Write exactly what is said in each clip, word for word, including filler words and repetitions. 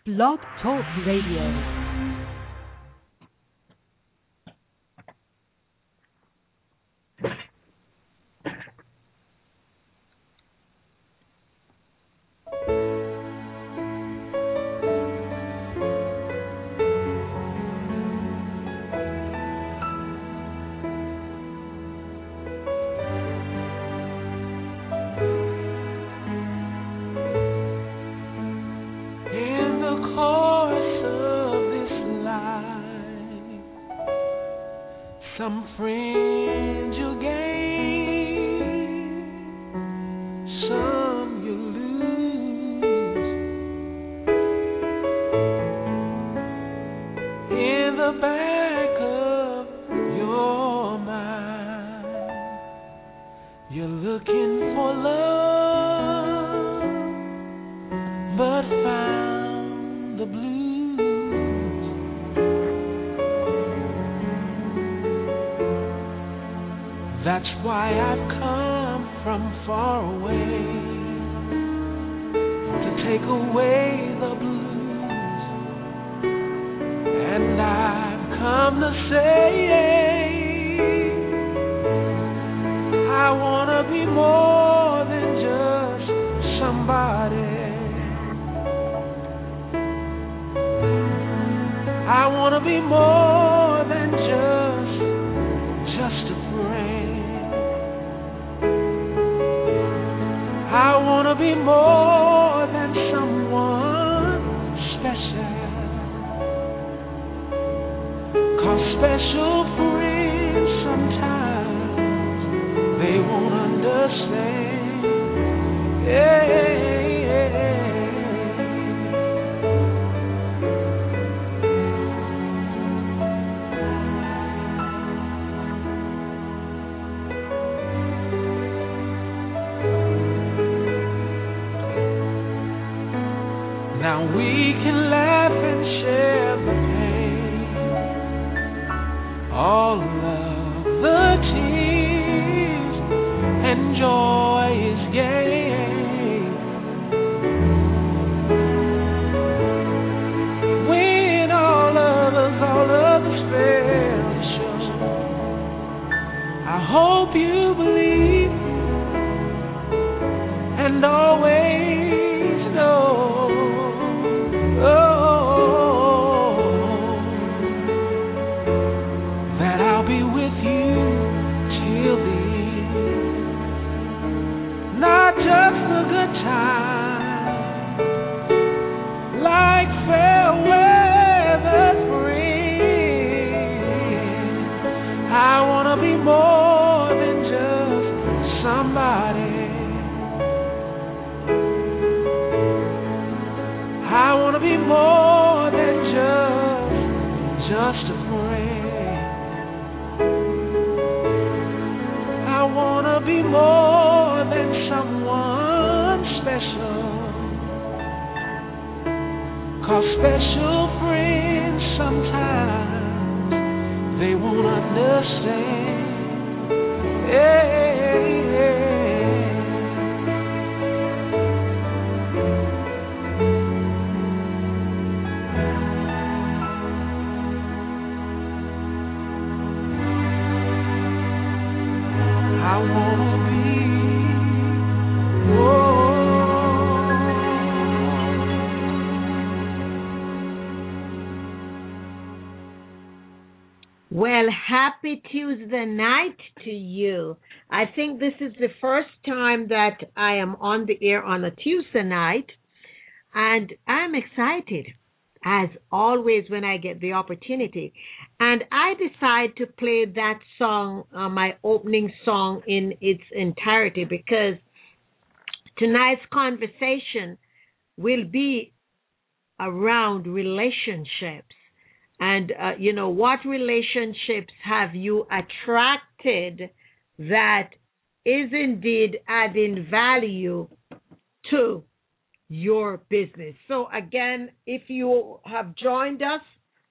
Blog Talk Radio. Happy Tuesday night to you. I think this is the first time that I am on the air on a Tuesday night, and I'm excited, as always, when I get the opportunity. And I decide to play that song, uh, my opening song, in its entirety, because tonight's conversation will be around relationships. And, uh, you know, what relationships have you attracted that is indeed adding value to your business? So, again, if you have joined us,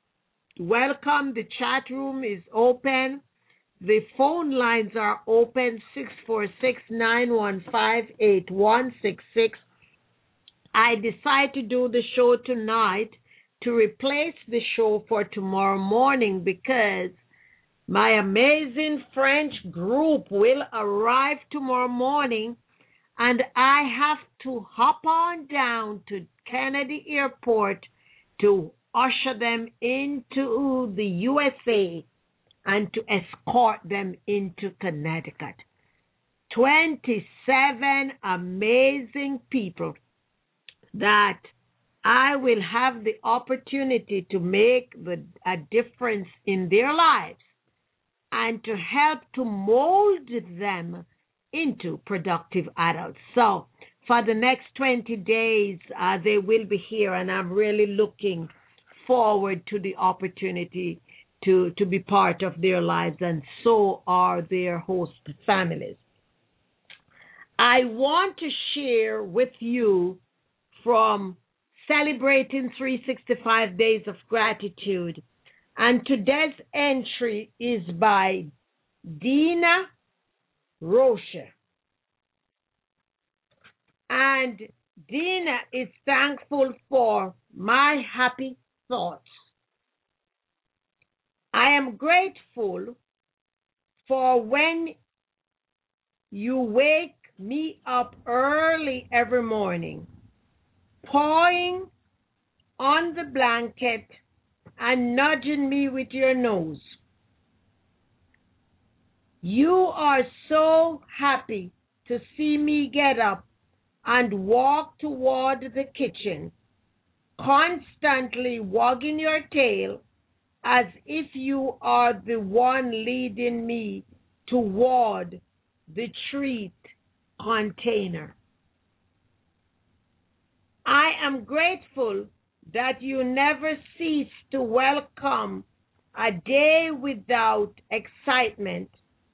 welcome. The chat room is open. The phone lines are open, six four six, nine one five, eight one six six. I decide to do the show tonight to replace the show for tomorrow morning because my amazing French group will arrive tomorrow morning and I have to hop on down to Kennedy Airport to usher them into the U S A and to escort them into Connecticut. twenty-seven amazing people that I will have the opportunity to make the, a difference in their lives and to help to mold them into productive adults. So for the next twenty days, uh, they will be here, and I'm really looking forward to the opportunity to, to be part of their lives, and so are their host families. I want to share with you from Celebrating three hundred sixty-five Days of Gratitude. And today's entry is by Dina Rocha. And Dina is thankful for my happy thoughts. I am grateful for when you wake me up early every morning, pawing on the blanket and nudging me with your nose. You are so happy to see me get up and walk toward the kitchen, constantly wagging your tail as if you are the one leading me toward the treat container. I am grateful that you never cease to welcome a day without excitement,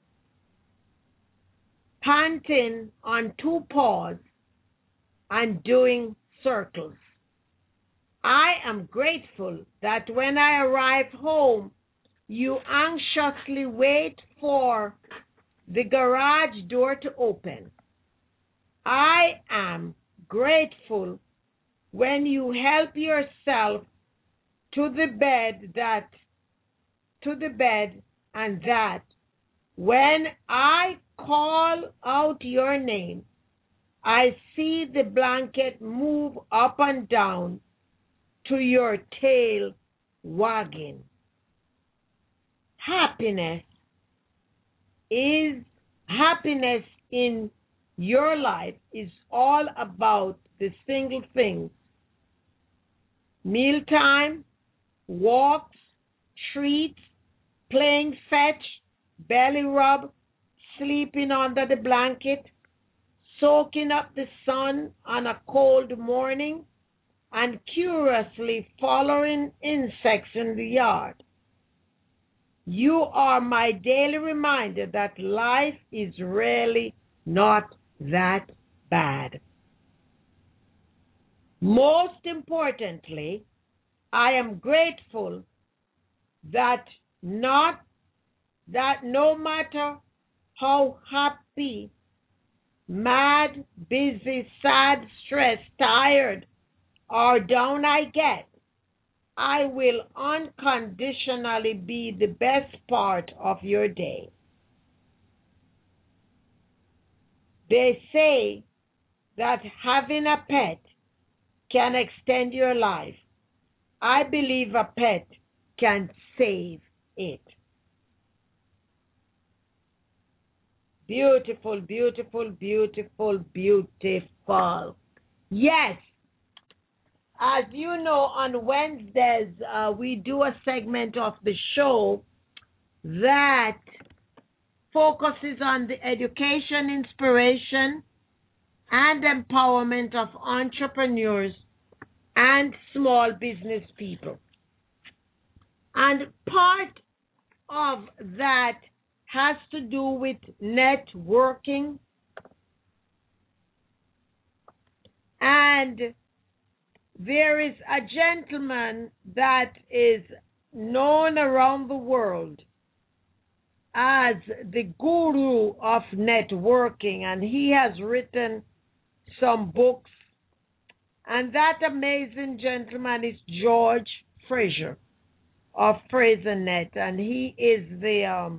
panting on two paws and doing circles. I am grateful that when I arrive home, you anxiously wait for the garage door to open. I am grateful when you help yourself to the bed that to the bed and that when I call out your name, I see the blanket move up and down to your tail wagging. Happiness is happiness in your life is all about the single things: mealtime, walks, treats, playing fetch, belly rub, sleeping under the blanket, soaking up the sun on a cold morning, and curiously following insects in the yard. You are my daily reminder that life is really not that bad. Most importantly, I am grateful that not that no matter how happy, mad, busy, sad, stressed, tired, or down I get, I will unconditionally be the best part of your day. They say that having a pet can extend your life. I believe a pet can save it. Beautiful, beautiful, beautiful, beautiful. Yes. As you know, on Wednesdays, uh, we do a segment of the show that focuses on the education, inspiration, and empowerment of entrepreneurs and small business people. And part of that has to do with networking, and there is a gentleman that is known around the world as the guru of networking, and he has written some books And that amazing gentleman is George Fraser of FraserNet, and he is the um,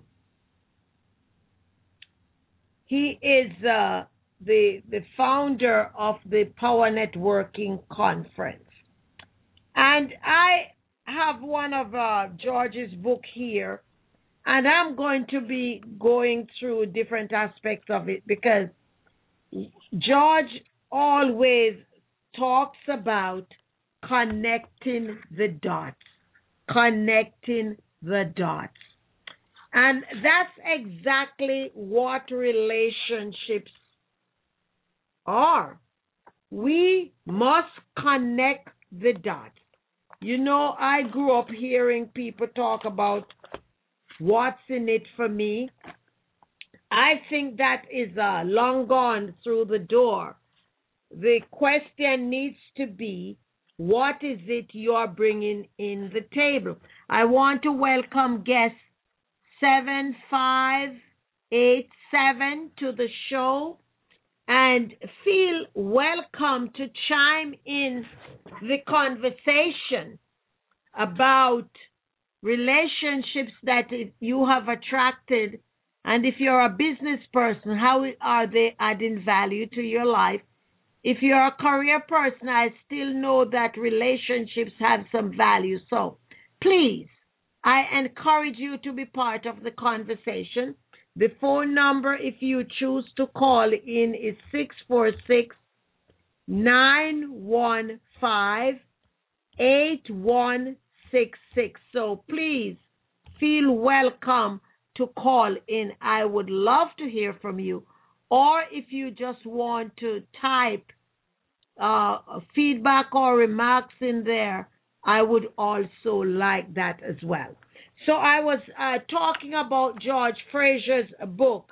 he is uh, the the founder of the Power Networking Conference. And I have one of uh, George's book here, and I'm going to be going through different aspects of it because George always talks about connecting the dots, connecting the dots. And that's exactly what relationships are. We must connect the dots. You know, I grew up hearing people talk about what's in it for me. I think that is uh, long gone through the door. The question needs to be, what is it you're bringing in the table? I want to welcome guest seven five eight seven to the show, and feel welcome to chime in the conversation about relationships that you have attracted, and if you're a business person, how are they adding value to your life? If you're a career person, I still know that relationships have some value. So please, I encourage you to be part of the conversation. The phone number, if you choose to call in, is six four six, nine one five, eight one six six. So please feel welcome to call in. I would love to hear from you. Or if you just want to type uh, feedback or remarks in there, I would also like that as well. So I was uh, talking about George Fraser's book,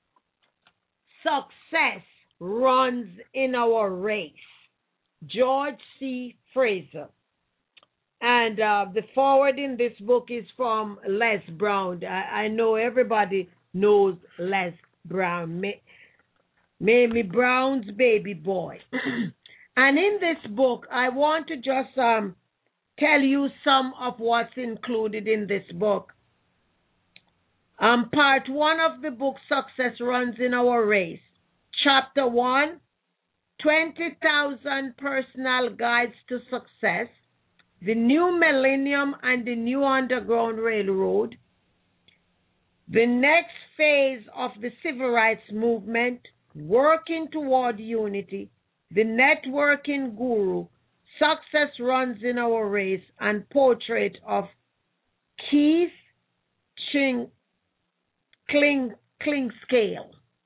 Success Runs in Our Race. George C. Fraser. And uh, the forward in this book is from Les Brown. I, I know everybody knows Les Brown, Mamie Brown's baby boy. And in this book, I want to just um, tell you some of what's included in this book. Um, part one of the book, Success Runs in Our Race. Chapter one, twenty thousand Personal Guides to Success, the New Millennium and the New Underground Railroad, the next phase of the Civil Rights Movement, Working Toward Unity, the Networking Guru, Success Runs in Our Race, and Portrait of Keith Ching, Kling, Klingscale.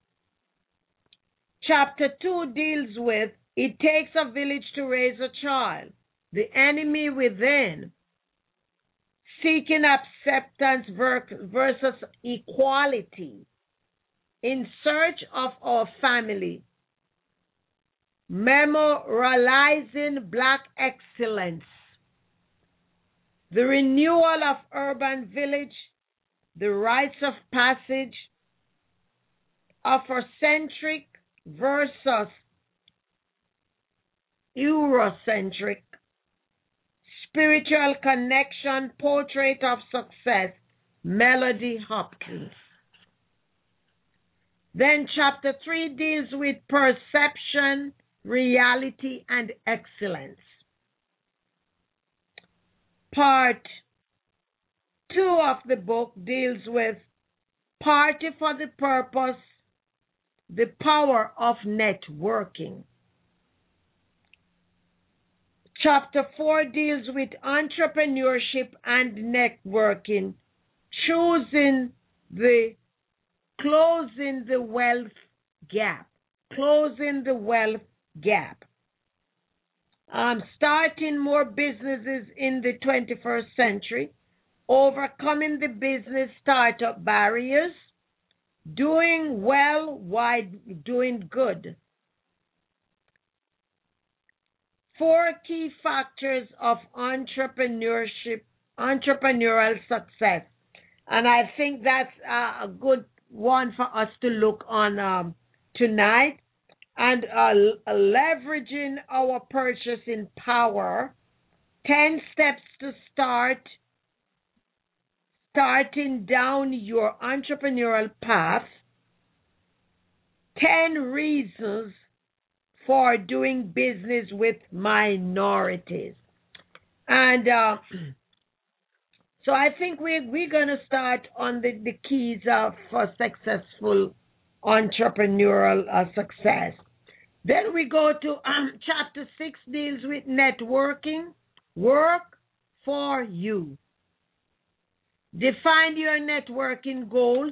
Chapter two deals with It Takes a Village to Raise a Child, the Enemy Within, Seeking Acceptance versus Equality, In Search of Our Family, Memorializing Black Excellence, The Renewal of Urban Village, The Rites of Passage, Afrocentric versus Eurocentric, Spiritual Connection, Portrait of Success, Melody Hopkins. Then chapter three deals with perception, reality, and excellence. Part two of the book deals with Party for the Purpose, the Power of Networking. Chapter four deals with entrepreneurship and networking, choosing the, closing the wealth gap, closing the wealth gap. Um, starting more businesses in the twenty-first century, overcoming the business startup barriers, doing well while doing good. Four key factors of entrepreneurship, entrepreneurial success. And I think that's uh, a good one for us to look on um, tonight. and uh, leveraging our purchasing power, ten steps to start starting down your entrepreneurial path, ten reasons for doing business with minorities. And uh, so I think we're, we're going to start on the, the keys of for successful entrepreneurial uh, success. Then we go to um, chapter six, deals with networking. Work for you. Define your networking goals.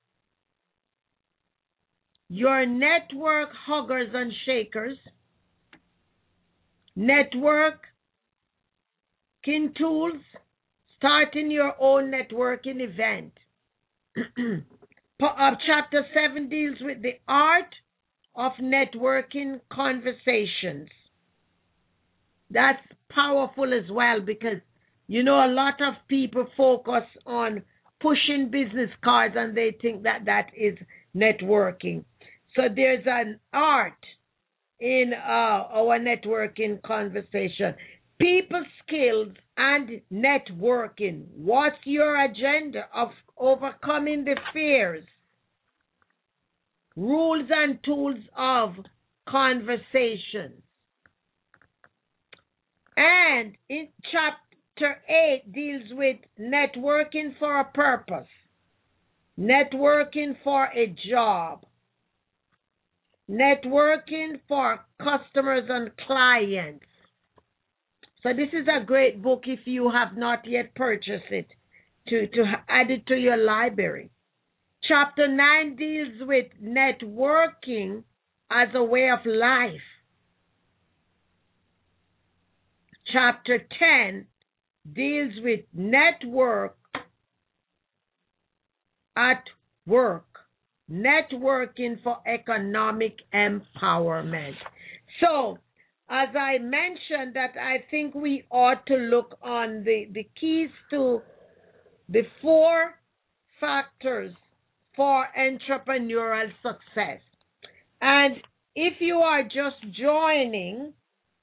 Your network huggers and shakers. Networking tools. Starting your own networking event. Chapter seven deals with the art of networking conversations. That's powerful as well, because you know a lot of people focus on pushing business cards and they think that that is networking. So there's an art in uh, our networking conversation. People skills and networking. What's your agenda of overcoming the fears? Rules and tools of conversation. And in chapter eight deals with networking for a purpose. Networking for a job. Networking for customers and clients. So this is a great book if you have not yet purchased it, to, to add it to your library. Chapter nine deals with networking as a way of life. Chapter ten deals with network at work. Networking for economic empowerment. So, as I mentioned, that I think we ought to look on the, the keys to the four factors for entrepreneurial success. And if you are just joining,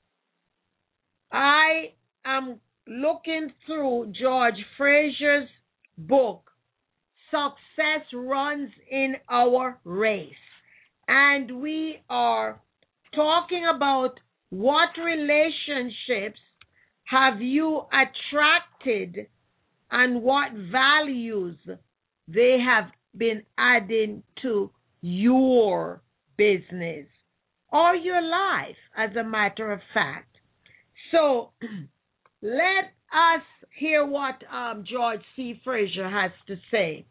I am looking through George Frazier's book, Success Runs in Our Race. And we are talking about what relationships have you attracted and what values they have been adding to your business or your life, as a matter of fact. So let us hear what um, George C. Frazier has to say.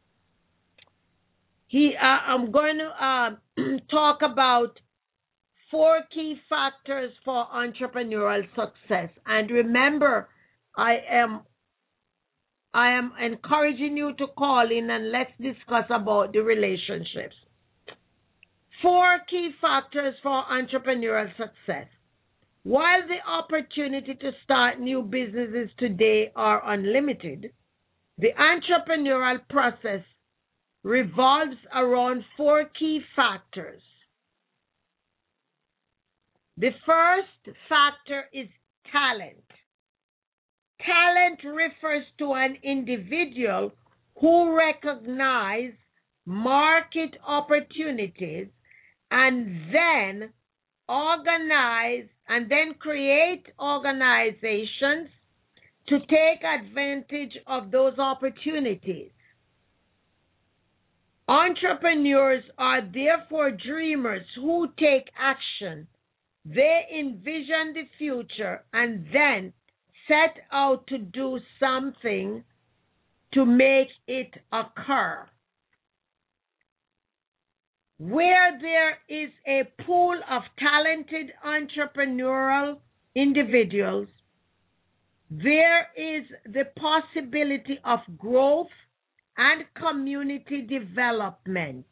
He, uh, I'm going to uh, talk about four key factors for entrepreneurial success. And remember, I am I am encouraging you to call in and let's discuss about the relationships. Four key factors for entrepreneurial success. While the opportunity to start new businesses today are unlimited, the entrepreneurial process revolves around four key factors. The first factor is talent. Talent refers to an individual who recognizes market opportunities and then organize and then create organizations to take advantage of those opportunities. Entrepreneurs are therefore dreamers who take action. They envision the future and then set out to do something to make it occur. Where there is a pool of talented entrepreneurial individuals, there is the possibility of growth and community development.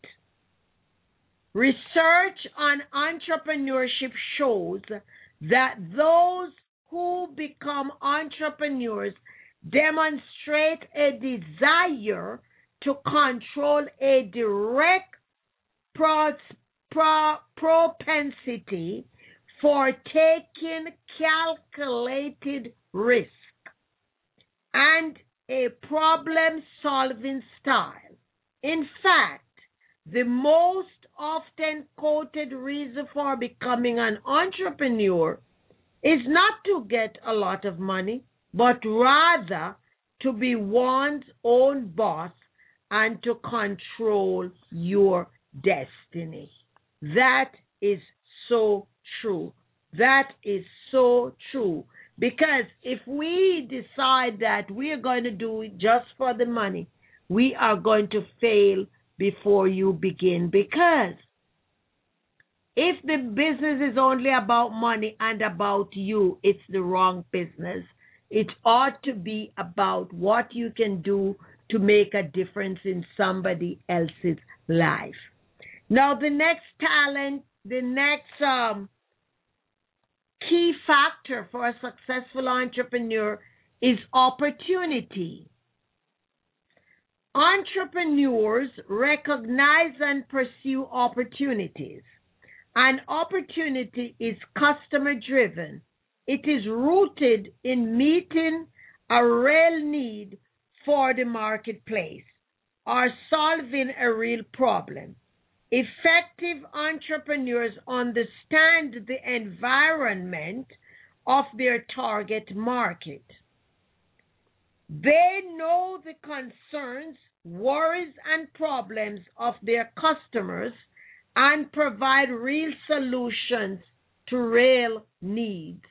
Research on entrepreneurship shows that those who become entrepreneurs demonstrate a desire to control a direct pro- propensity for taking calculated risk, and a problem-solving style. In fact, the most often quoted reason for becoming an entrepreneur is not to get a lot of money, but rather to be one's own boss and to control your destiny. That is so true. That is so true. Because if we decide that we are going to do it just for the money, we are going to fail before you begin. Because if the business is only about money and about you, it's the wrong business. It ought to be about what you can do to make a difference in somebody else's life. Now, the next talent, the next um, key factor for a successful entrepreneur is opportunity. Entrepreneurs recognize and pursue opportunities. An opportunity is customer driven. It is rooted in meeting a real need for the marketplace or solving a real problem. Effective entrepreneurs understand the environment of their target market. They know the concerns, worries, and problems of their customers and provide real solutions to real needs.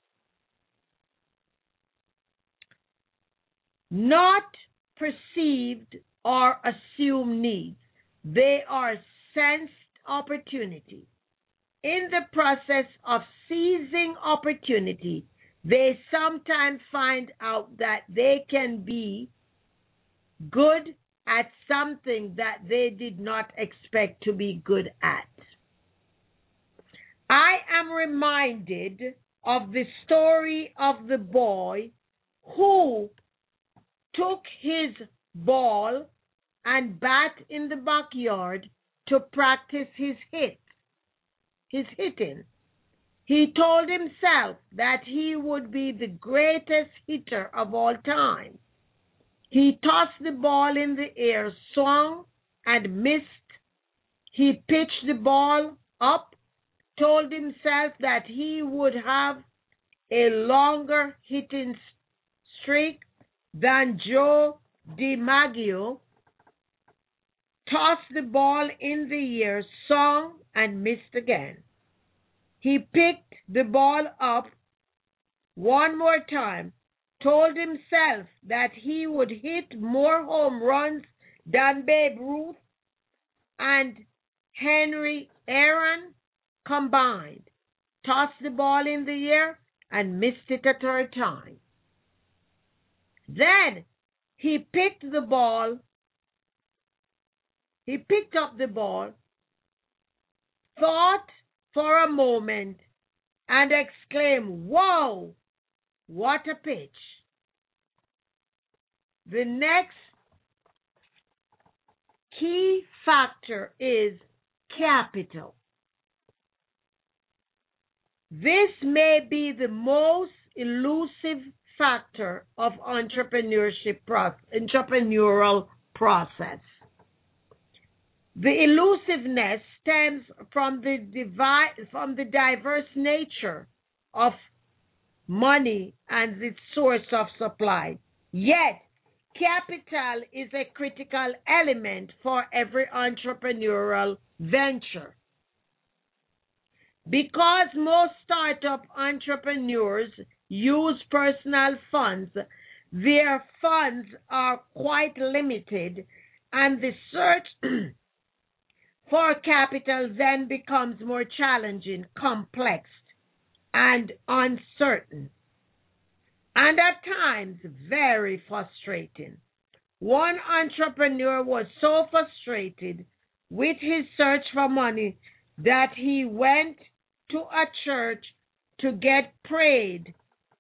Not perceived or assumed needs. They are sensed opportunity. In the process of seizing opportunity, they sometimes find out that they can be good at something that they did not expect to be good at. I am reminded of the story of the boy who took his ball and bat in the backyard to practice his hit, his hitting. He told himself that he would be the greatest hitter of all time. He tossed the ball in the air, swung and missed. He pitched the ball up, told himself that he would have a longer hitting streak than Joe DiMaggio, tossed the ball in the air, swung and missed again. He picked the ball up one more time, told himself that he would hit more home runs than Babe Ruth and Henry Aaron combined, tossed the ball in the air and missed it a third time. Then he picked the ball, he picked up the ball, thought for a moment, and exclaimed, "Whoa, what a pitch." The next key factor is capital. This may be the most elusive factor of entrepreneurship pro- entrepreneurial process. The elusiveness stems from the divi- from the diverse nature of money and its source of supply. Yet, capital is a critical element for every entrepreneurial venture. Because most startup entrepreneurs use personal funds, their funds are quite limited, and the search for capital then becomes more challenging, complex, and uncertain, and at times very frustrating. One entrepreneur was so frustrated with his search for money that he went to a church to get prayed,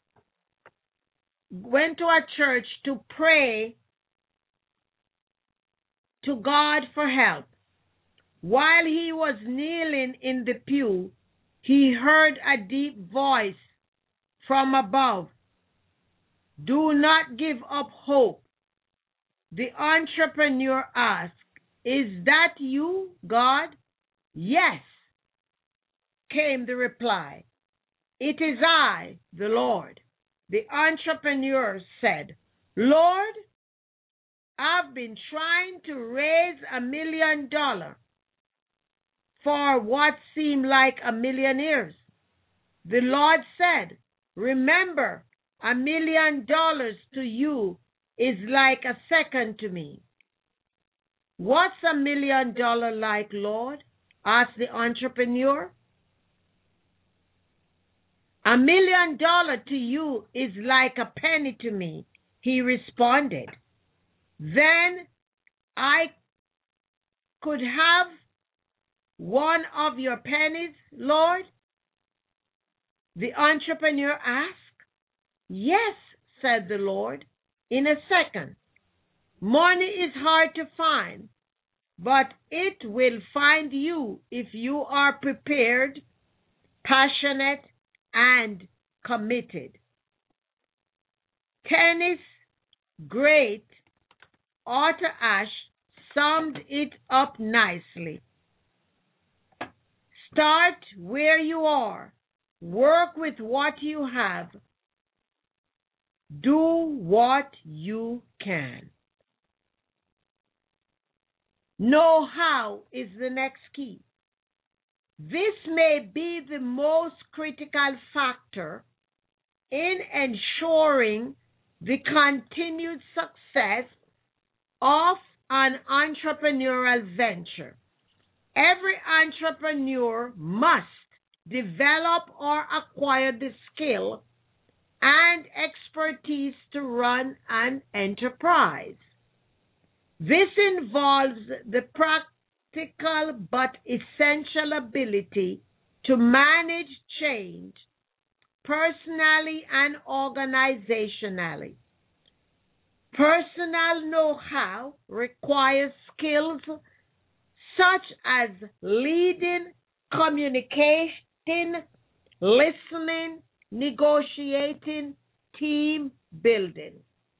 went to a church to pray to God for help. While he was kneeling in the pew, he heard a deep voice from above. Do not give up hope. The entrepreneur asked, Is that you, God? Yes, came the reply. It is I, the Lord. The entrepreneur said, Lord, I've been trying to raise a million dollars for what seemed like a million years. The Lord said, remember, a million dollars to you is like a second to me. What's a million dollar like, Lord? Asked the entrepreneur. A million dollar to you is like a penny to me, he responded. Then I could have one of your pennies, Lord? The entrepreneur asked. Yes, said the Lord, in a second. Money is hard to find, but it will find you if you are prepared, passionate, and committed. Tennis great Arthur Ashe summed it up nicely. Start where you are. Work with what you have. Do what you can. Know how is the next key. This may be the most critical factor in ensuring the continued success of an entrepreneurial venture. Every entrepreneur must develop or acquire the skill and expertise to run an enterprise. This involves the practical but essential ability to manage change personally and organizationally. Personal know-how requires skills such as leading, communicating, listening, negotiating, team building.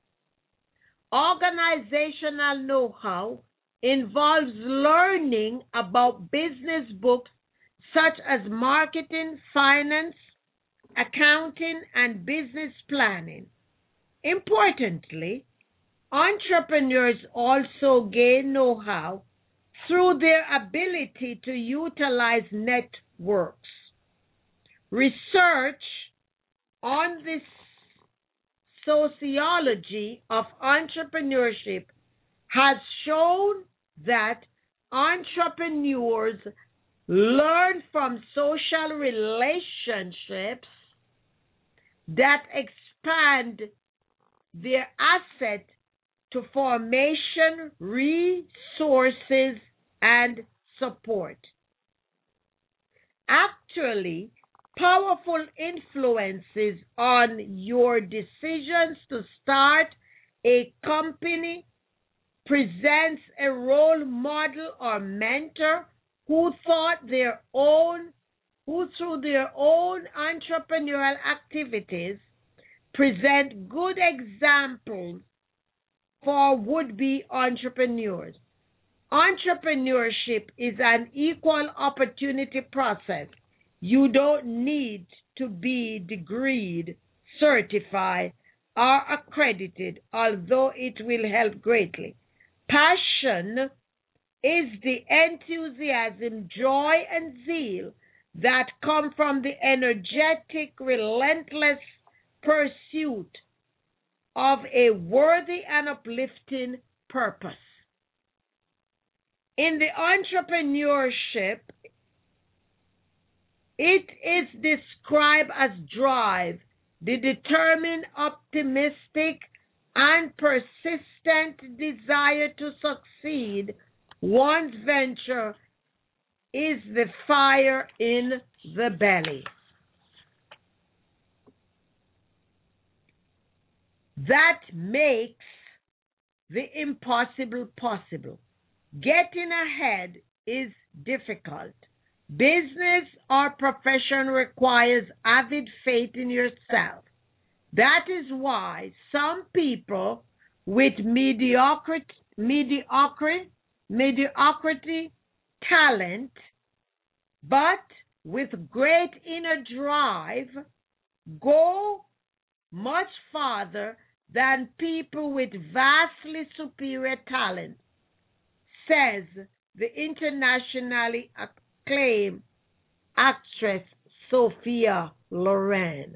Organizational know-how involves learning about business books such as marketing, finance, accounting, and business planning. Importantly, entrepreneurs also gain know-how through their ability to utilize networks. Research on the sociology of entrepreneurship has shown that entrepreneurs learn from social relationships that expand their asset to formation, resources, and support. Actually, powerful influences on your decisions to start a company presents a role model or mentor who thought their own, who through their own entrepreneurial activities present good examples for would-be entrepreneurs. Entrepreneurship is an equal opportunity process. You don't need to be degreed, certified, or accredited, although it will help greatly. Passion is the enthusiasm, joy, and zeal that come from the energetic, relentless pursuit of a worthy and uplifting purpose. In the entrepreneurship, it is described as drive, the determined, optimistic, and persistent desire to succeed. One's venture is the fire in the belly that makes the impossible possible. Getting ahead is difficult. Business or profession requires avid faith in yourself. That is why some people with mediocrity, mediocrity, mediocrity talent, but with great inner drive, go much farther than people with vastly superior talent, says the internationally acclaimed actress Sophia Loren.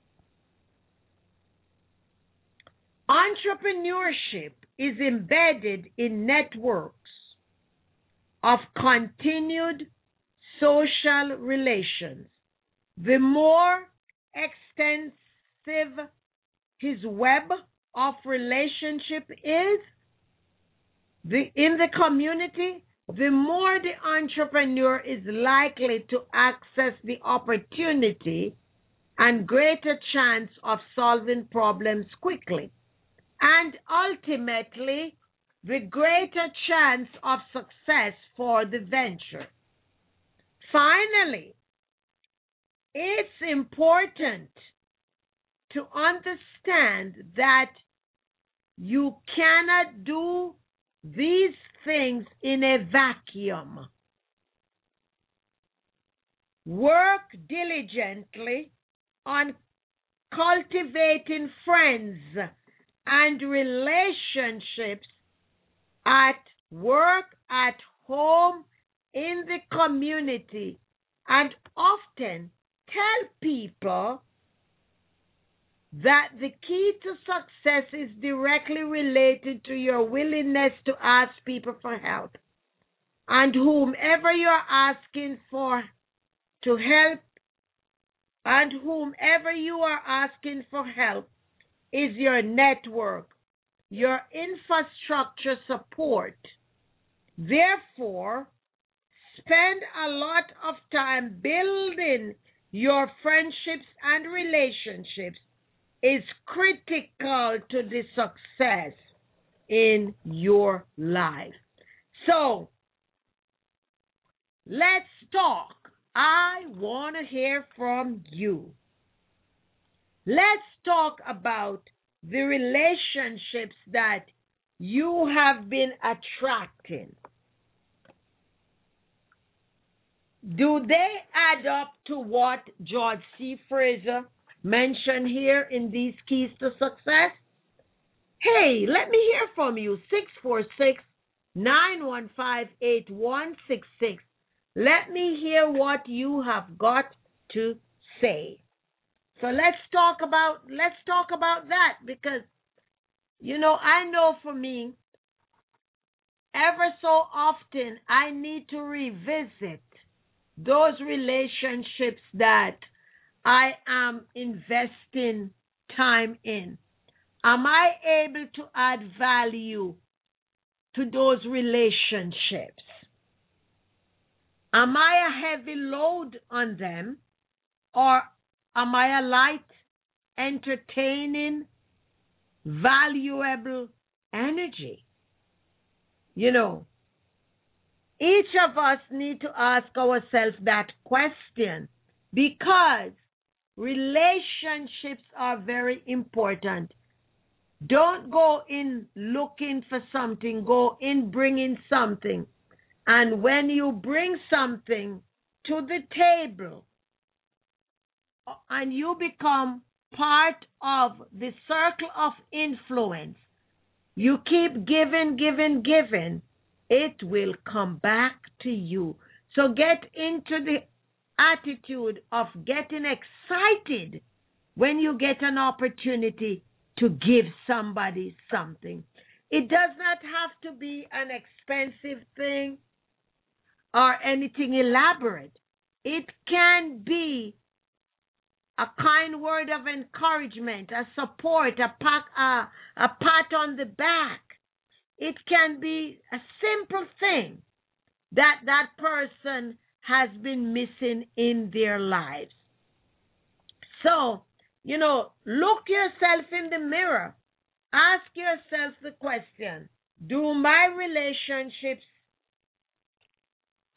Entrepreneurship is embedded in networks of continued social relations. The more extensive his web of relationship is the, in the community, the more the entrepreneur is likely to access the opportunity and greater chance of solving problems quickly, and ultimately the greater chance of success for the venture. Finally, it's important to understand that you cannot do these things in a vacuum. Work diligently on cultivating friends and relationships at work, at home, in the community, and often tell people that the key to success is directly related to your willingness to ask people for help. And whomever you're asking for to help, and whomever you are asking for help is your network, your infrastructure support. Therefore, spend a lot of time building your friendships and relationships is critical to the success in your life. So, let's talk. I want to hear from you. Let's talk about the relationships that you have been attracting. Do they add up to what George C. Fraser mentioned here in these keys to success? Hey, let me hear from you. six four six, nine one five, eight one six six. Let me hear what you have got to say. So let's talk about let's talk about that, because you know, I know for me, ever so often I need to revisit those relationships that I am investing time in. Am I able to add value to those relationships? Am I a heavy load on them, or am I a light, entertaining, valuable energy? You know, each of us need to ask ourselves that question, because relationships are very important. Don't go in looking for something, go in bringing something. And when you bring something to the table and you become part of the circle of influence, you keep giving, giving, giving, it will come back to you. So get into the attitude of getting excited when you get an opportunity to give somebody something. It does not have to be an expensive thing or anything elaborate. It can be a kind word of encouragement, a support, a pat, a, a pat on the back. It can be a simple thing that that person has been missing in their lives. So, you know, look yourself in the mirror. Ask yourself the question, do my relationships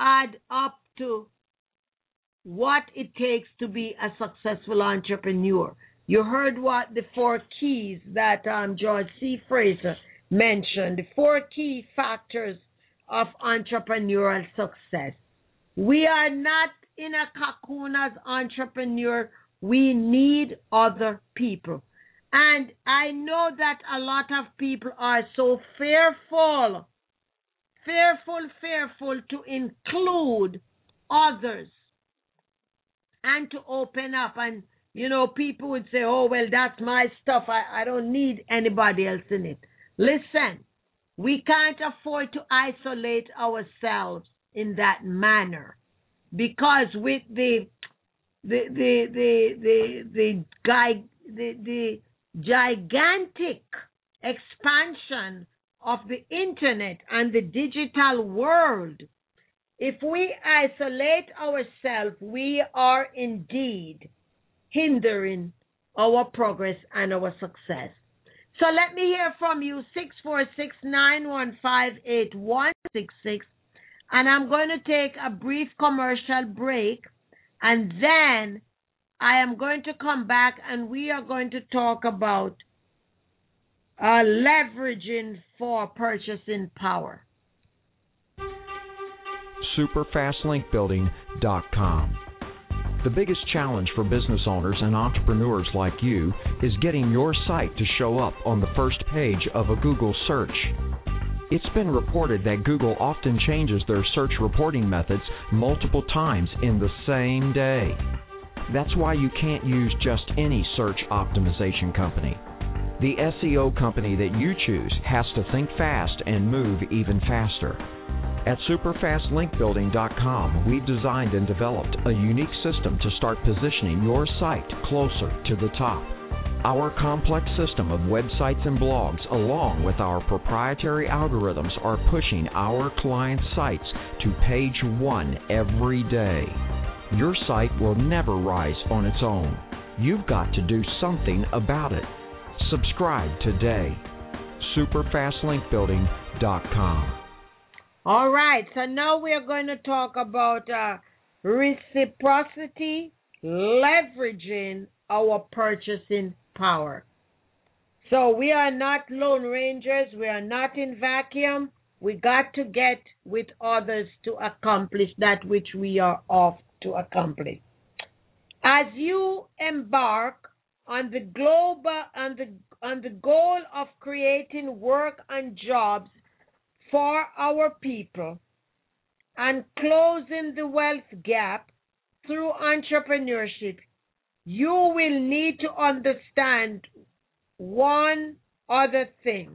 add up to what it takes to be a successful entrepreneur. You heard what the four keys that um, George C. Fraser mentioned, the four key factors of entrepreneurial success. We are not in a cocoon as entrepreneur. We need other people. And I know that a lot of people are so fearful, fearful, fearful to include others and to open up. And, you know, people would say, oh, well, that's my stuff. I, I don't need anybody else in it. Listen, we can't afford to isolate ourselves in that manner, because with the the the the the the, guy, the, the gigantic expansion of the internet and the digital world, if we isolate ourselves, we are indeed hindering our progress and our success. So let me hear from you, six four six, nine one five, eight one six six. And I'm going to take a brief commercial break, and then I am going to come back and we are going to talk about uh, leveraging for purchasing power. super fast link building dot com. The biggest challenge for business owners and entrepreneurs like you is getting your site to show up on the first page of a Google search. It's been reported that Google often changes their search reporting methods multiple times in the same day. That's why you can't use just any search optimization company. The S E O company that you choose has to think fast and move even faster. At super fast link building dot com, we've designed and developed a unique system to start positioning your site closer to the top. Our complex system of websites and blogs, along with our proprietary algorithms, are pushing our clients' sites to page one every day. Your site will never rise on its own. You've got to do something about it. Subscribe today. super fast link building dot com. All right, so now we are going to talk about uh, reciprocity, leveraging our purchasing power. So we are not lone rangers. We are not in vacuum. We got to get with others to accomplish that which we are off to accomplish. As you embark on the global, on the on the goal of creating work and jobs for our people and closing the wealth gap through entrepreneurship, you will need to understand one other thing.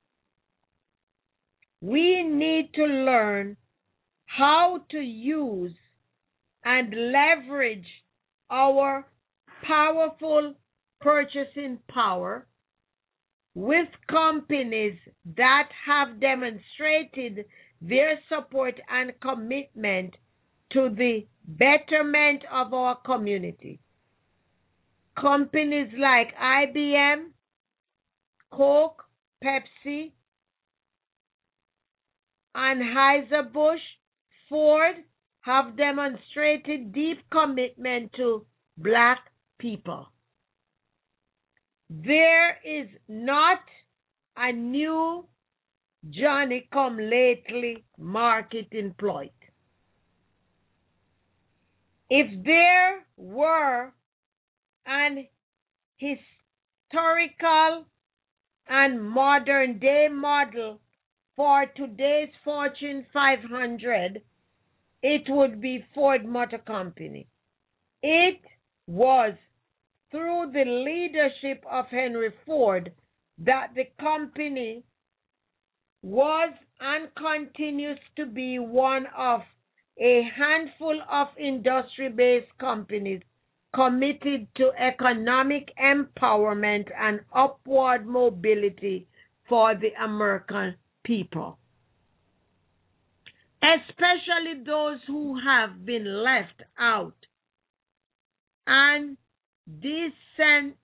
We need to learn how to use and leverage our powerful purchasing power with companies that have demonstrated their support and commitment to the betterment of our community. Companies like I B M, Coke, Pepsi, Anheuser-Busch, Ford have demonstrated deep commitment to black people. There is not a new Johnny-come-lately market employed. If there were an historical and modern day model for today's Fortune five hundred, it would be Ford Motor Company. It was through the leadership of Henry Ford that the company was and continues to be one of a handful of industry-based companies committed to economic empowerment and upward mobility for the American people, especially those who have been left out and disen-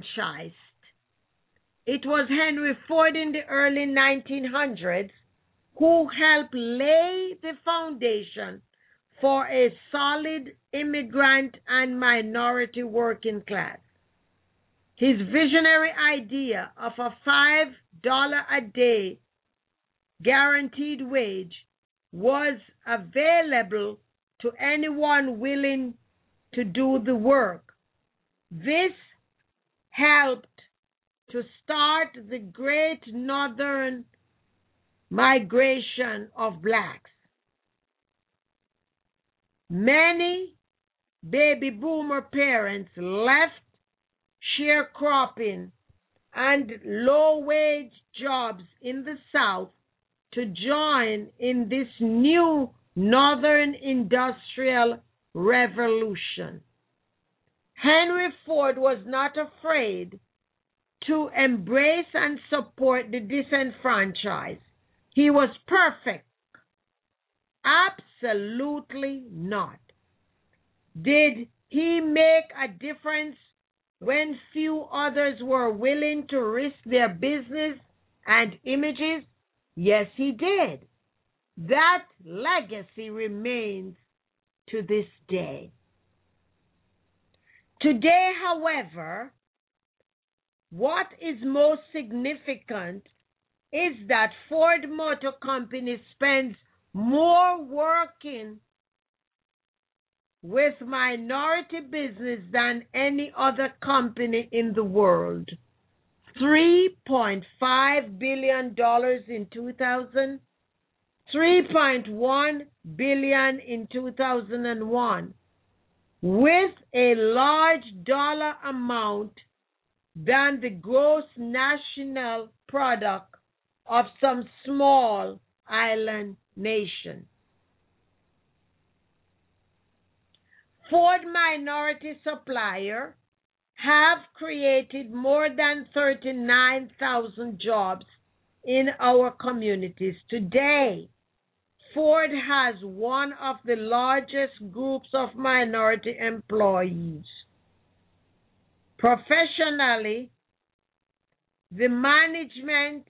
disenfranchised. It was Henry Ford in the early nineteen hundreds who helped lay the foundation for a solid immigrant and minority working class. His visionary idea of a five dollars a day guaranteed wage was available to anyone willing to do the work. This helped to start the great northern migration of blacks. Many baby boomer parents left sharecropping and low-wage jobs in the South to join in this new Northern Industrial Revolution. Henry Ford was not afraid to embrace and support the disenfranchised. He was perfect. Absolutely not. Did he make a difference when few others were willing to risk their business and images? Yes, he did. That legacy remains to this day. Today, however, what is most significant is that Ford Motor Company spends more working with minority business than any other company in the world. three point five billion dollars in two thousand, three point one billion dollars in two thousand one, with a large dollar amount than the gross national product of some small island nation. Ford minority supplier have created more than thirty-nine thousand jobs in our communities. Today, Ford has one of the largest groups of minority employees. Professionally, the management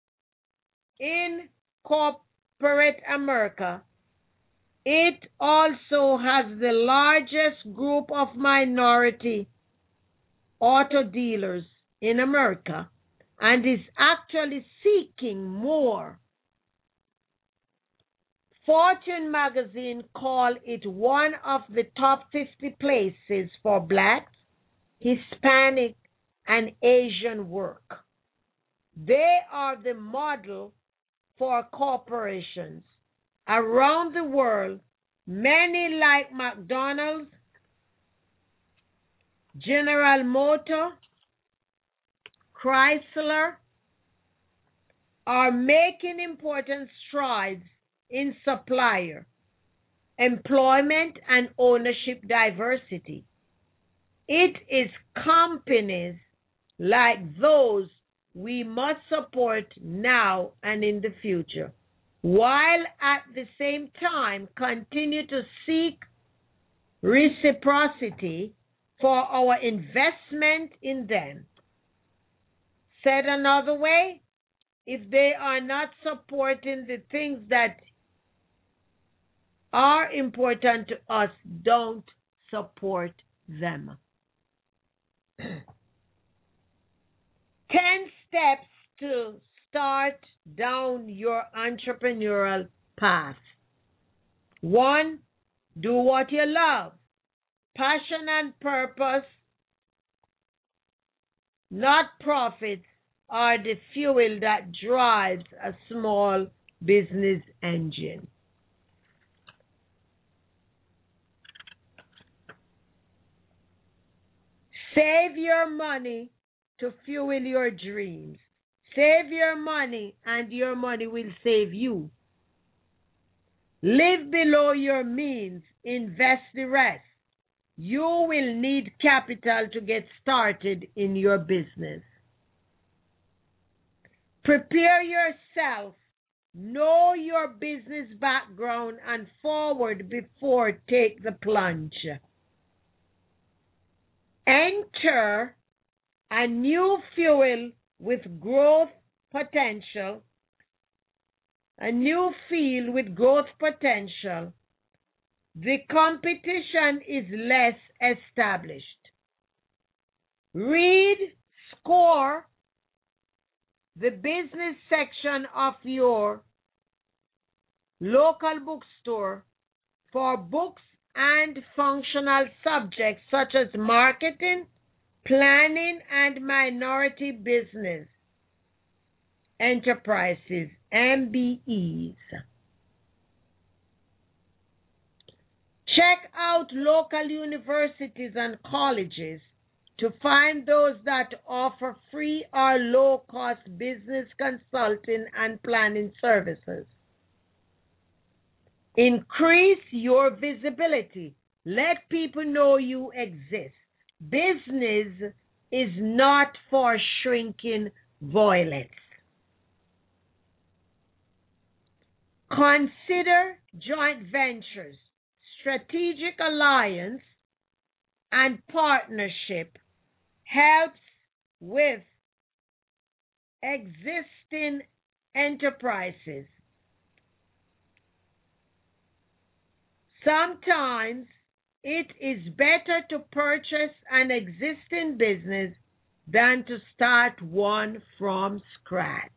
in corporate America, it also has the largest group of minority auto dealers in America and is actually seeking more. Fortune magazine called it one of the top fifty places for blacks, Hispanic, and Asian work. They are the model for corporations. Around the world, many like McDonald's, General Motors, Chrysler, are making important strides in supplier, employment, and ownership diversity. It is companies like those we must support now and in the future, while at the same time continue to seek reciprocity for our investment in them. Said another way, if they are not supporting the things that are important to us, don't support them. Ten steps to start down your entrepreneurial path. One, do what you love. Passion and purpose, not profits, are the fuel that drives a small business engine. Save your money to fuel your dreams. Save your money and your money will save you. Live below your means. Invest the rest. You will need capital to get started in your business. Prepare yourself. Know your business background and forward before take the plunge. Enter a new fuel with growth potential a new field with growth potential, the competition is less established. Read, score the business section of your local bookstore for books and functional subjects such as marketing, planning, and minority business enterprises, M B Es. Check out local universities and colleges to find those that offer free or low-cost business consulting and planning services. Increase your visibility. Let people know you exist. Business is not for shrinking violets. Consider joint ventures, strategic alliance, and partnership helps with existing enterprises. Sometimes it is better to purchase an existing business than to start one from scratch.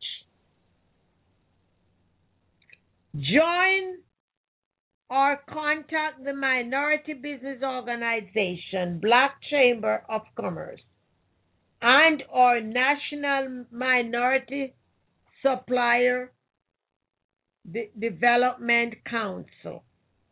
Join or contact the Minority Business Organization, Black Chamber of Commerce, and or National Minority Supplier De- Development Council,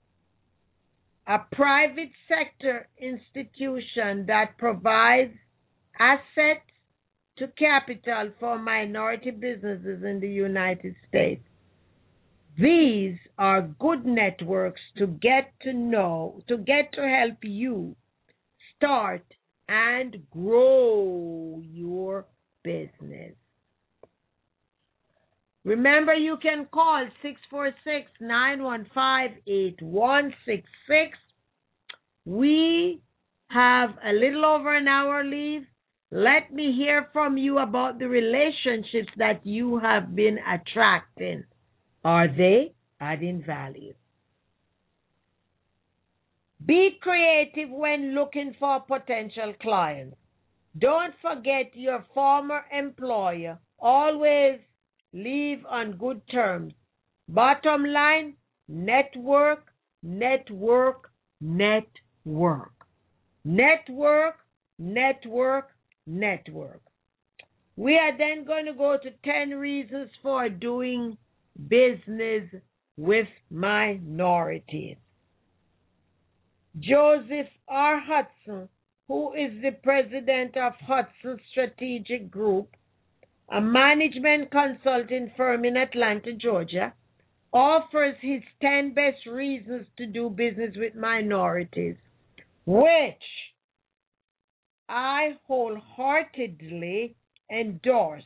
a private sector institution that provides assets to capital for minority businesses in the United States. These are good networks to get to know, to get to help you start and grow your business. Remember, you can call six four six, nine one five, eight one six six. We have a little over an hour leave. Let me hear from you about the relationships that you have been attracting. Are they adding value? Be creative when looking for potential clients. Don't forget your former employer. Always leave on good terms. Bottom line, network, network, network. Network, network, network. We are then going to go to ten reasons for doing business with minorities. Joseph R. Hudson, who is the president of Hudson Strategic Group, a management consulting firm in Atlanta, Georgia, offers his ten best reasons to do business with minorities, which I wholeheartedly endorse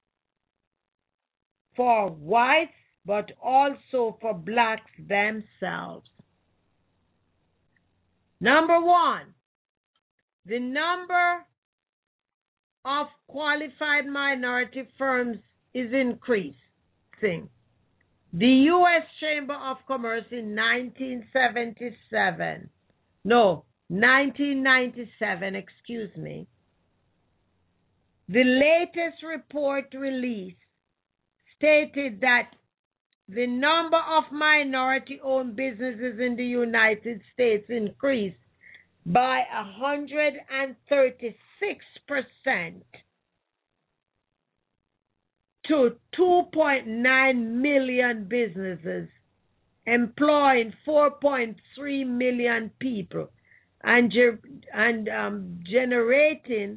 for whites, but also for blacks themselves. Number one, the number of qualified minority firms is increasing. The U S Chamber of Commerce in nineteen seventy-seven, no, nineteen ninety-seven, excuse me, the latest report released stated that the number of minority-owned businesses in the United States increased by one hundred thirty-six percent to two point nine million businesses, employing four point three million people and, and um, generating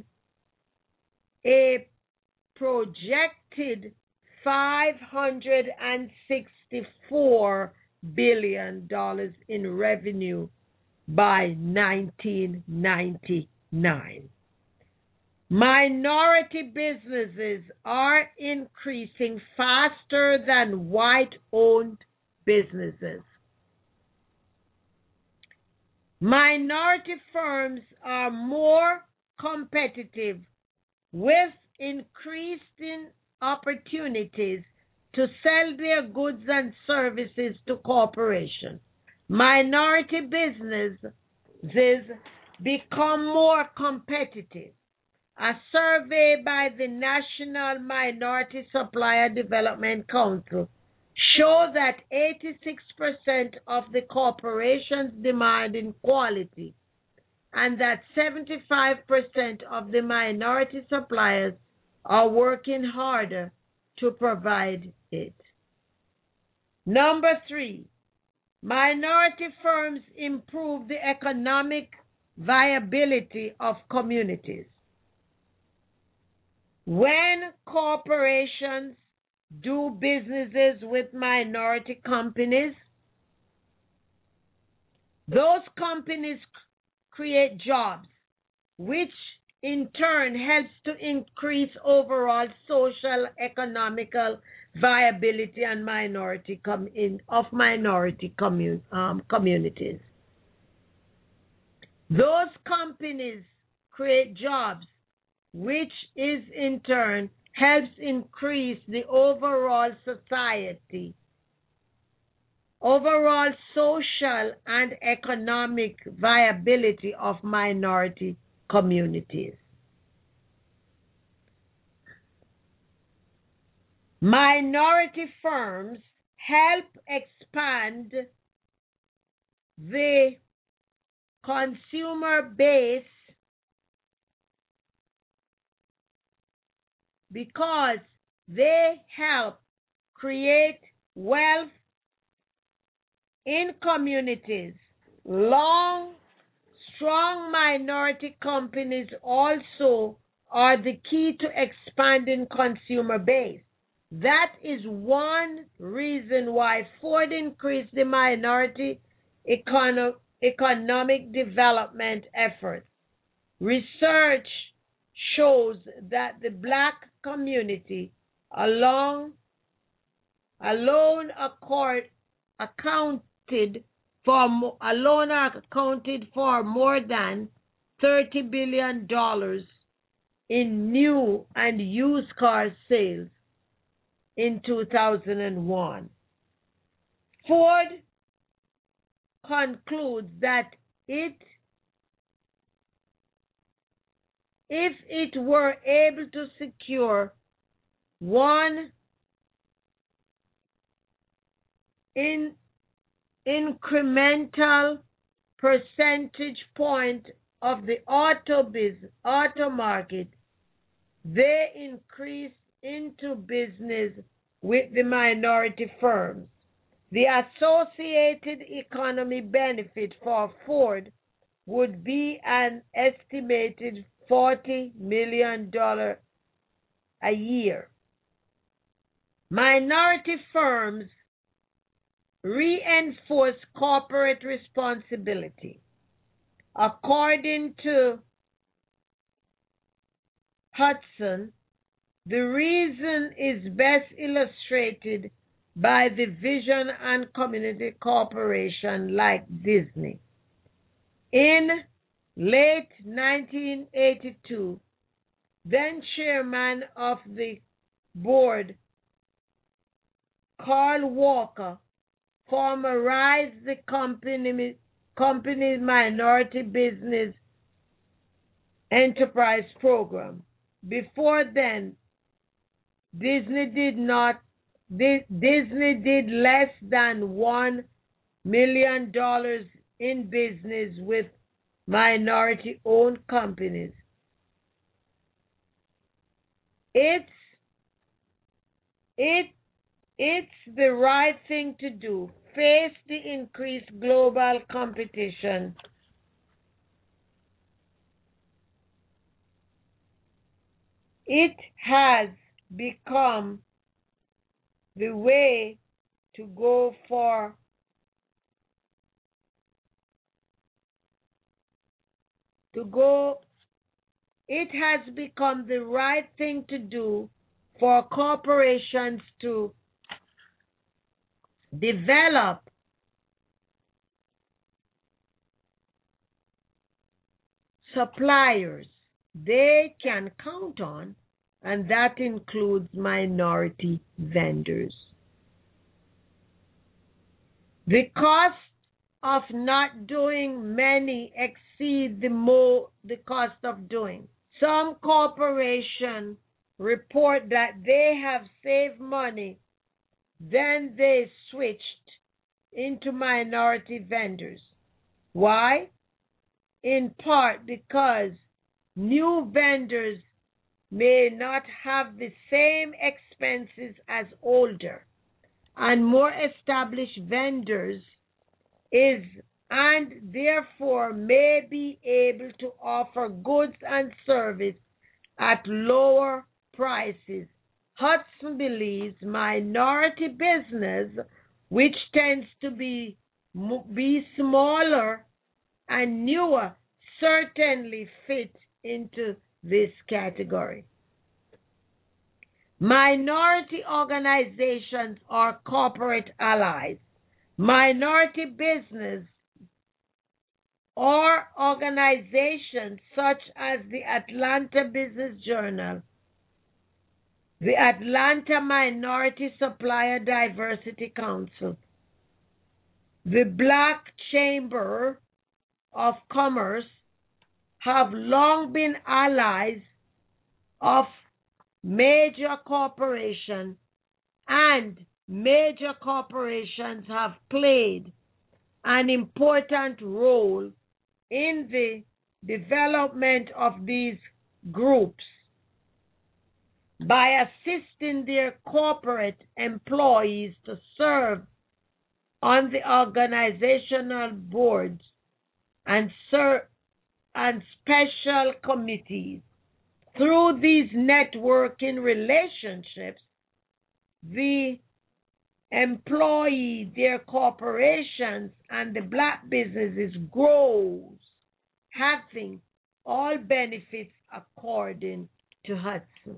a projected five hundred sixty-four billion dollars in revenue by nineteen ninety-nine. Minority businesses are increasing faster than white-owned businesses. Minority firms are more competitive with increasing opportunities to sell their goods and services to corporations. Minority businesses become more competitive. A survey by the National Minority Supplier Development Council shows that eighty-six percent of the corporations demanding quality and that seventy-five percent of the minority suppliers are working harder to provide it. Number three, minority firms improve the economic viability of communities. When corporations do businesses with minority companies, those companies create jobs, which in turn helps to increase overall social economical viability and minority com- in, of minority commun- um, communities. Those companies create jobs, which is in turn helps increase the overall society, overall social and economic viability of minority communities. Minority firms help expand the consumer base because they help create wealth in communities. Long, strong minority companies also are the key to expanding consumer base. That is one reason why Ford increased the minority econo- economic development efforts. Research shows that the black community along, alone accord, accounted for alone accounted for more than thirty billion dollars in new and used car sales in two thousand one. Ford concludes that it if it were able to secure one in incremental percentage point of the auto business, auto market, they increase into business with the minority firms. The associated economy benefit for Ford would be an estimated forty million dollars a year. Minority firms reinforce corporate responsibility. According to Hudson, the reason is best illustrated by the vision and community corporation like Disney. In late nineteen eighty-two, then chairman of the board, Carl Walker, formalized the company, company's minority business enterprise program. Before then, Disney did not Disney did less than one million dollars in business with minority-owned companies. It's it it's the right thing to do. Face the increased global competition. It has become the way to go for to go it has become the right thing to do for corporations to develop suppliers they can count on and that includes minority vendors. The cost of not doing many exceed the more the cost of doing. Some corporations report that they have saved money, then they switched into minority vendors. Why? In part because new vendors may not have the same expenses as older and more established vendors is and therefore may be able to offer goods and service at lower prices. Hudson believes minority business, which tends to be be smaller and newer, certainly fit into this category. Minority organizations are corporate allies. Minority business or organizations such as the Atlanta Business Journal, the Atlanta Minority Supplier Diversity Council, the Black Chamber of Commerce have long been allies of major corporations, and major corporations have played an important role in the development of these groups by assisting their corporate employees to serve on the organizational boards and serve and special committees. Through these networking relationships, the employee, their corporations, and the black businesses grows, having all benefits according to Hudson.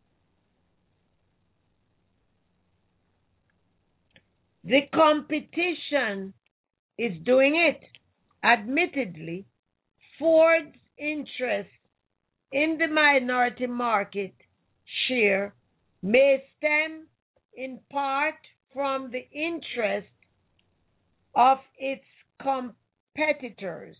The competition is doing it. Admittedly, Ford's interest in the minority market share may stem in part from the interest of its competitors,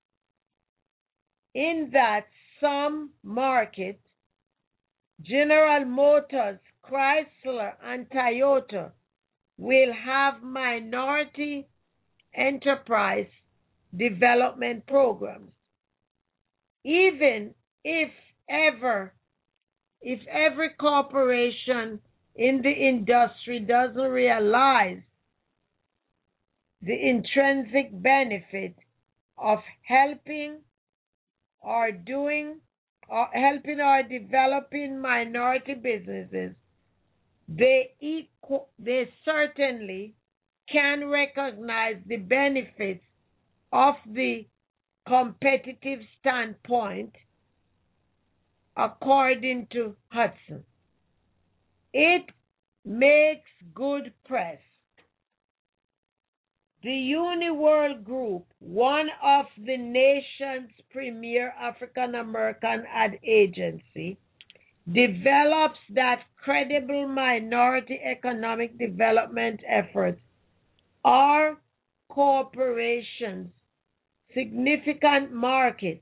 in that some markets, General Motors, Chrysler, and Toyota, will have minority enterprise development programs. Even if ever, if every corporation in the industry doesn't realize the intrinsic benefit of helping or doing or helping or developing minority businesses, they equal, they certainly can recognize the benefits of the competitive standpoint, according to Hudson. It makes good press. The Uniworld Group, one of the nation's premier African American ad agency, develops that credible minority economic development efforts are corporations' significant market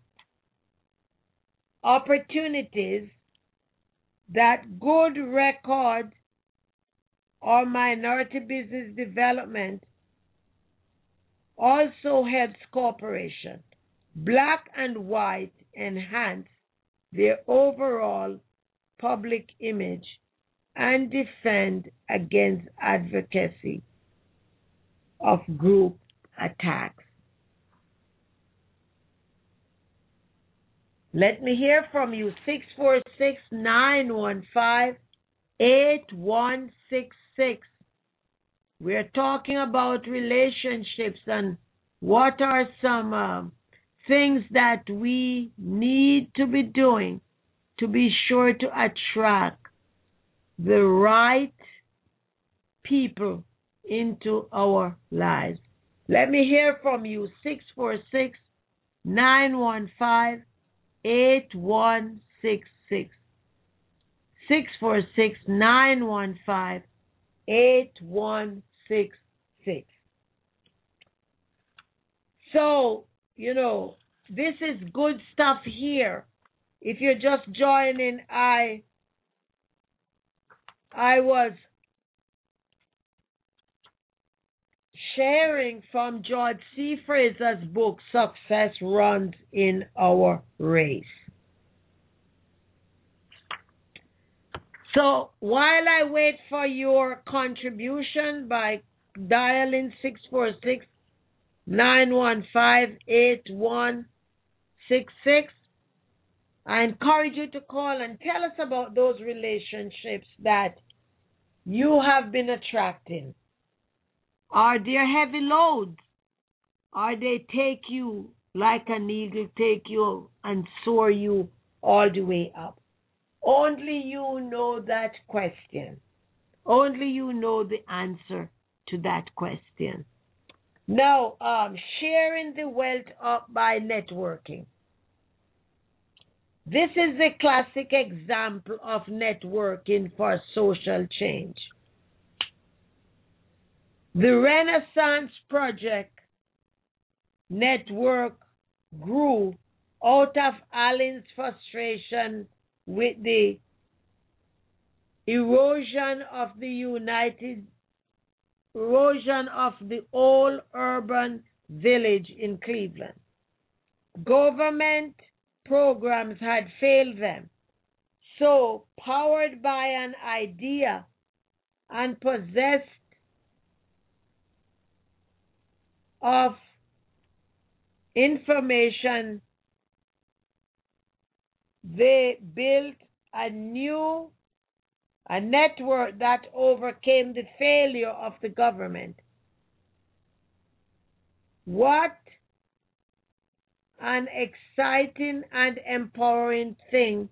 opportunities that good record or minority business development also helps corporations, black and white, enhance their overall public image and defend against advocacy of group attacks. Let me hear from you. six four six, nine one five, eight one six six. We're talking about relationships and what are some uh, things that we need to be doing to be sure to attract the right people into our lives. Let me hear from you. six four six, nine one five, eight one six six. six four six, nine one five, eight one six six. So, you know, this is good stuff here. If you're just joining, I I was sharing from George C. Fraser's book, Success Runs in Our Race. So while I wait for your contribution by dialing six four six, nine one five, eight one six six, I encourage you to call and tell us about those relationships that you have been attracting. Are there heavy loads? Are they take you like an eagle, take you and soar you all the way up? Only you know that question. Only you know the answer to that question. Now, um, sharing the wealth up by networking. This is a classic example of networking for social change. The Renaissance Project network grew out of Allen's frustration with the erosion of the United erosion of the old urban village in Cleveland. Government programs had failed them. So, powered by an idea and possessed of information, they built a new a network that overcame the failure of the government. What an exciting and empowering thing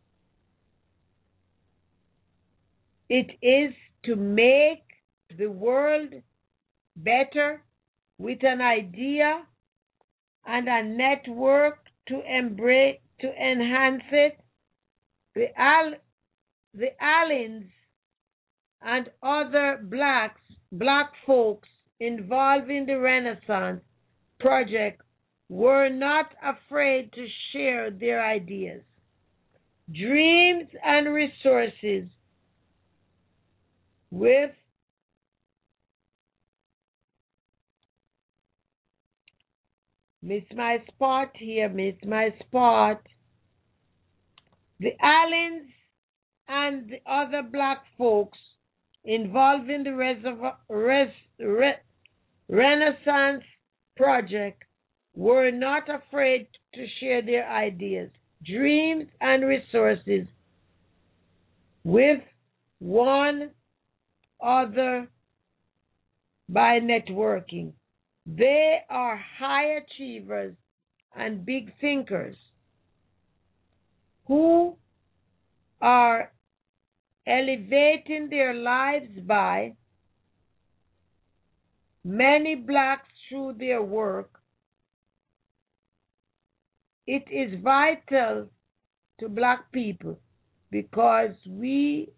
it is to make the world better with an idea and a network to embrace, to enhance it. The Al, the Allens and other blacks, black folks involved in the Renaissance Project were not afraid to share their ideas, dreams, and resources with Miss My Spot here, Miss My Spot. The Allens and the other black folks involved in the reserva- res- re- Renaissance Project were not afraid to share their ideas, dreams, and resources with one other by networking. They are high achievers and big thinkers who are elevating their lives by many blacks through their work. It is vital to black people because we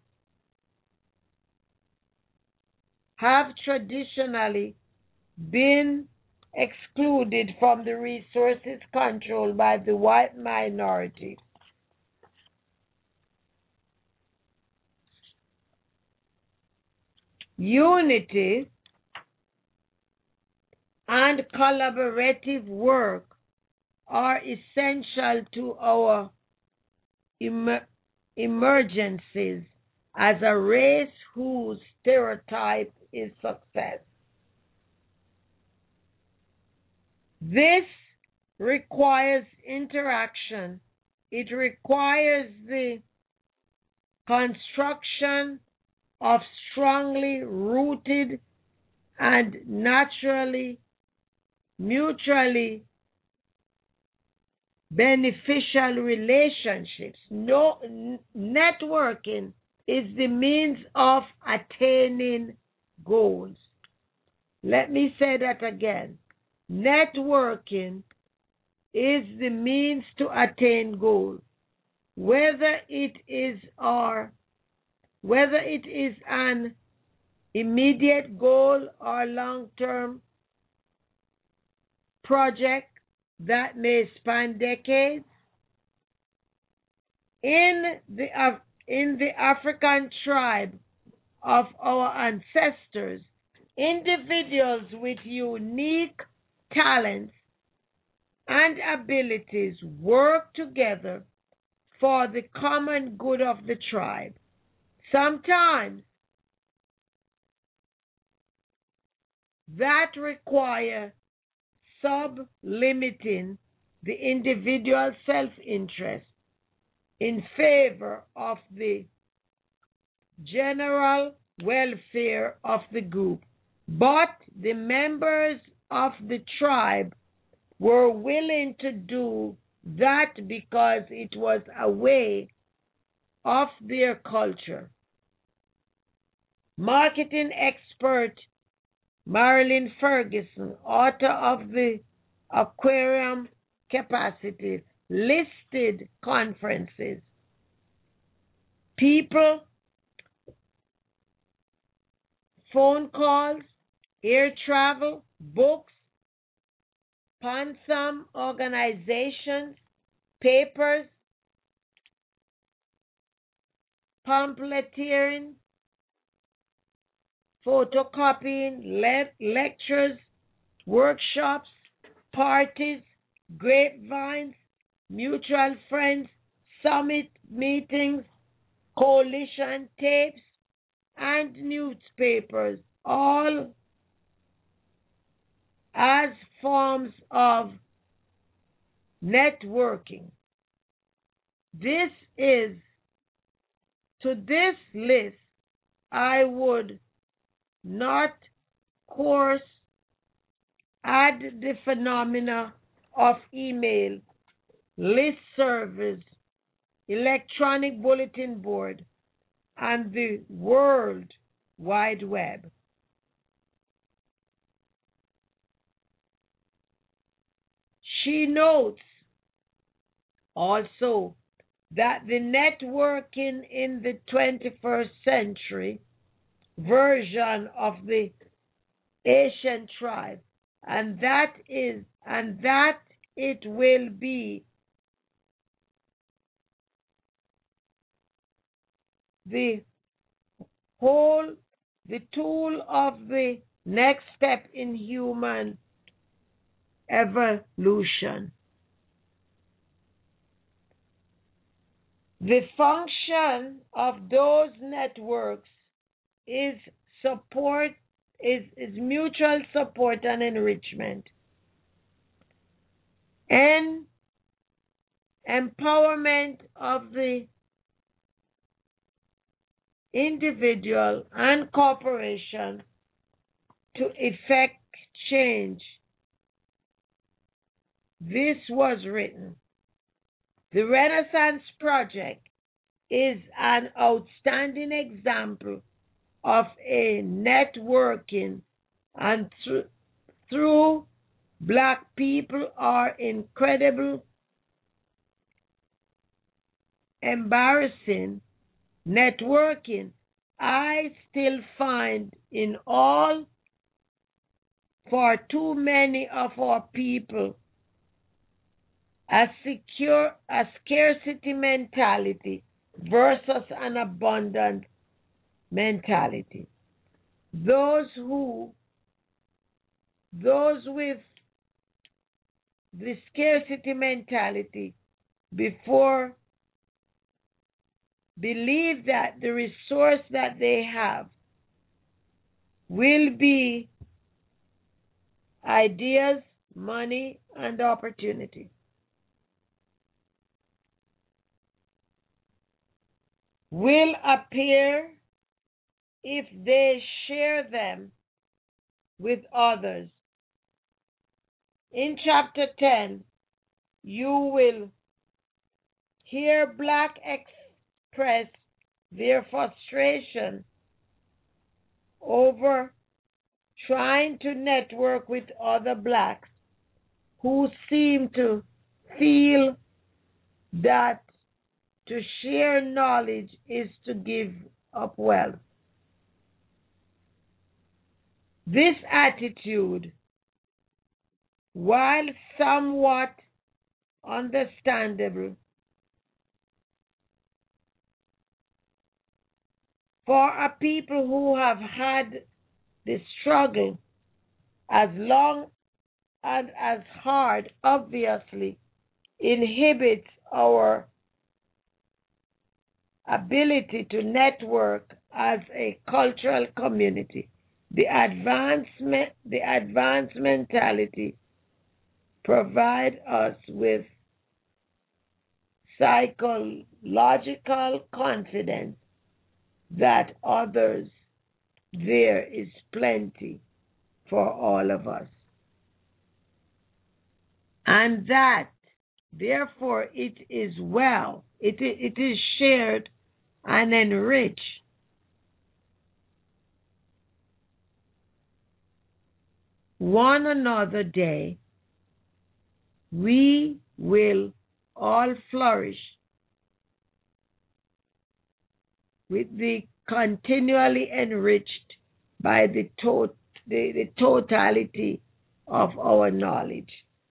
have traditionally been excluded from the resources controlled by the white minority. Unity and collaborative work are essential to our emer- emergences as a race whose stereotype is success. This requires interaction. It requires the construction of strongly rooted and naturally, mutually beneficial relationships. No, n- networking is the means of attaining goals. Let me say that again. Networking is the means to attain goals. Whether it is our whether it is an immediate goal or long-term project that may span decades. In the, uh, in the African tribe of our ancestors, individuals with unique talents and abilities work together for the common good of the tribe. Sometimes that requires sublimiting the individual self-interest in favor of the general welfare of the group. But the members of the tribe were willing to do that because it was a way of their culture. Marketing expert Marilyn Ferguson, author of the Aquarium Capacity, listed conferences, people, phone calls, air travel, books, Pansam organizations, papers, pamphleteering, photocopying, le- lectures, workshops, parties, grapevines, mutual friends, summit meetings, coalition tapes, and newspapers, all as forms of networking. This is, to this list, I would not, course, add the phenomena of email, list service, electronic bulletin board, and the World Wide Web. She notes also that the networking in the twenty-first century version of the Asian tribe, and that is, and that it will be the whole, the tool of the next step in human evolution. The function of those networks is support, is, is mutual support and enrichment, and empowerment of the individual and corporation to effect change. This was written. The Renaissance Project is an outstanding example of a networking, and th- through Black people are incredible, embarrassing networking I still find in all for too many of our people a secure a scarcity mentality versus an abundant mentality. Those who those with the scarcity mentality before believe that the resource that they have will be ideas, money, and opportunity. Will appear if they share them with others. In chapter ten, you will hear Black express their frustration over trying to network with other Blacks who seem to feel that to share knowledge is to give of wealth. This attitude, while somewhat understandable, for a people who have had the struggle as long and as hard, obviously inhibits our ability to network as a cultural community. The advancement, the advanced mentality provide us with psychological confidence that others there is plenty for all of us. And that, therefore, it is well, it, it is shared and enriched. One another day, we will all flourish with the continually enriched by the, to- the, the totality of our knowledge.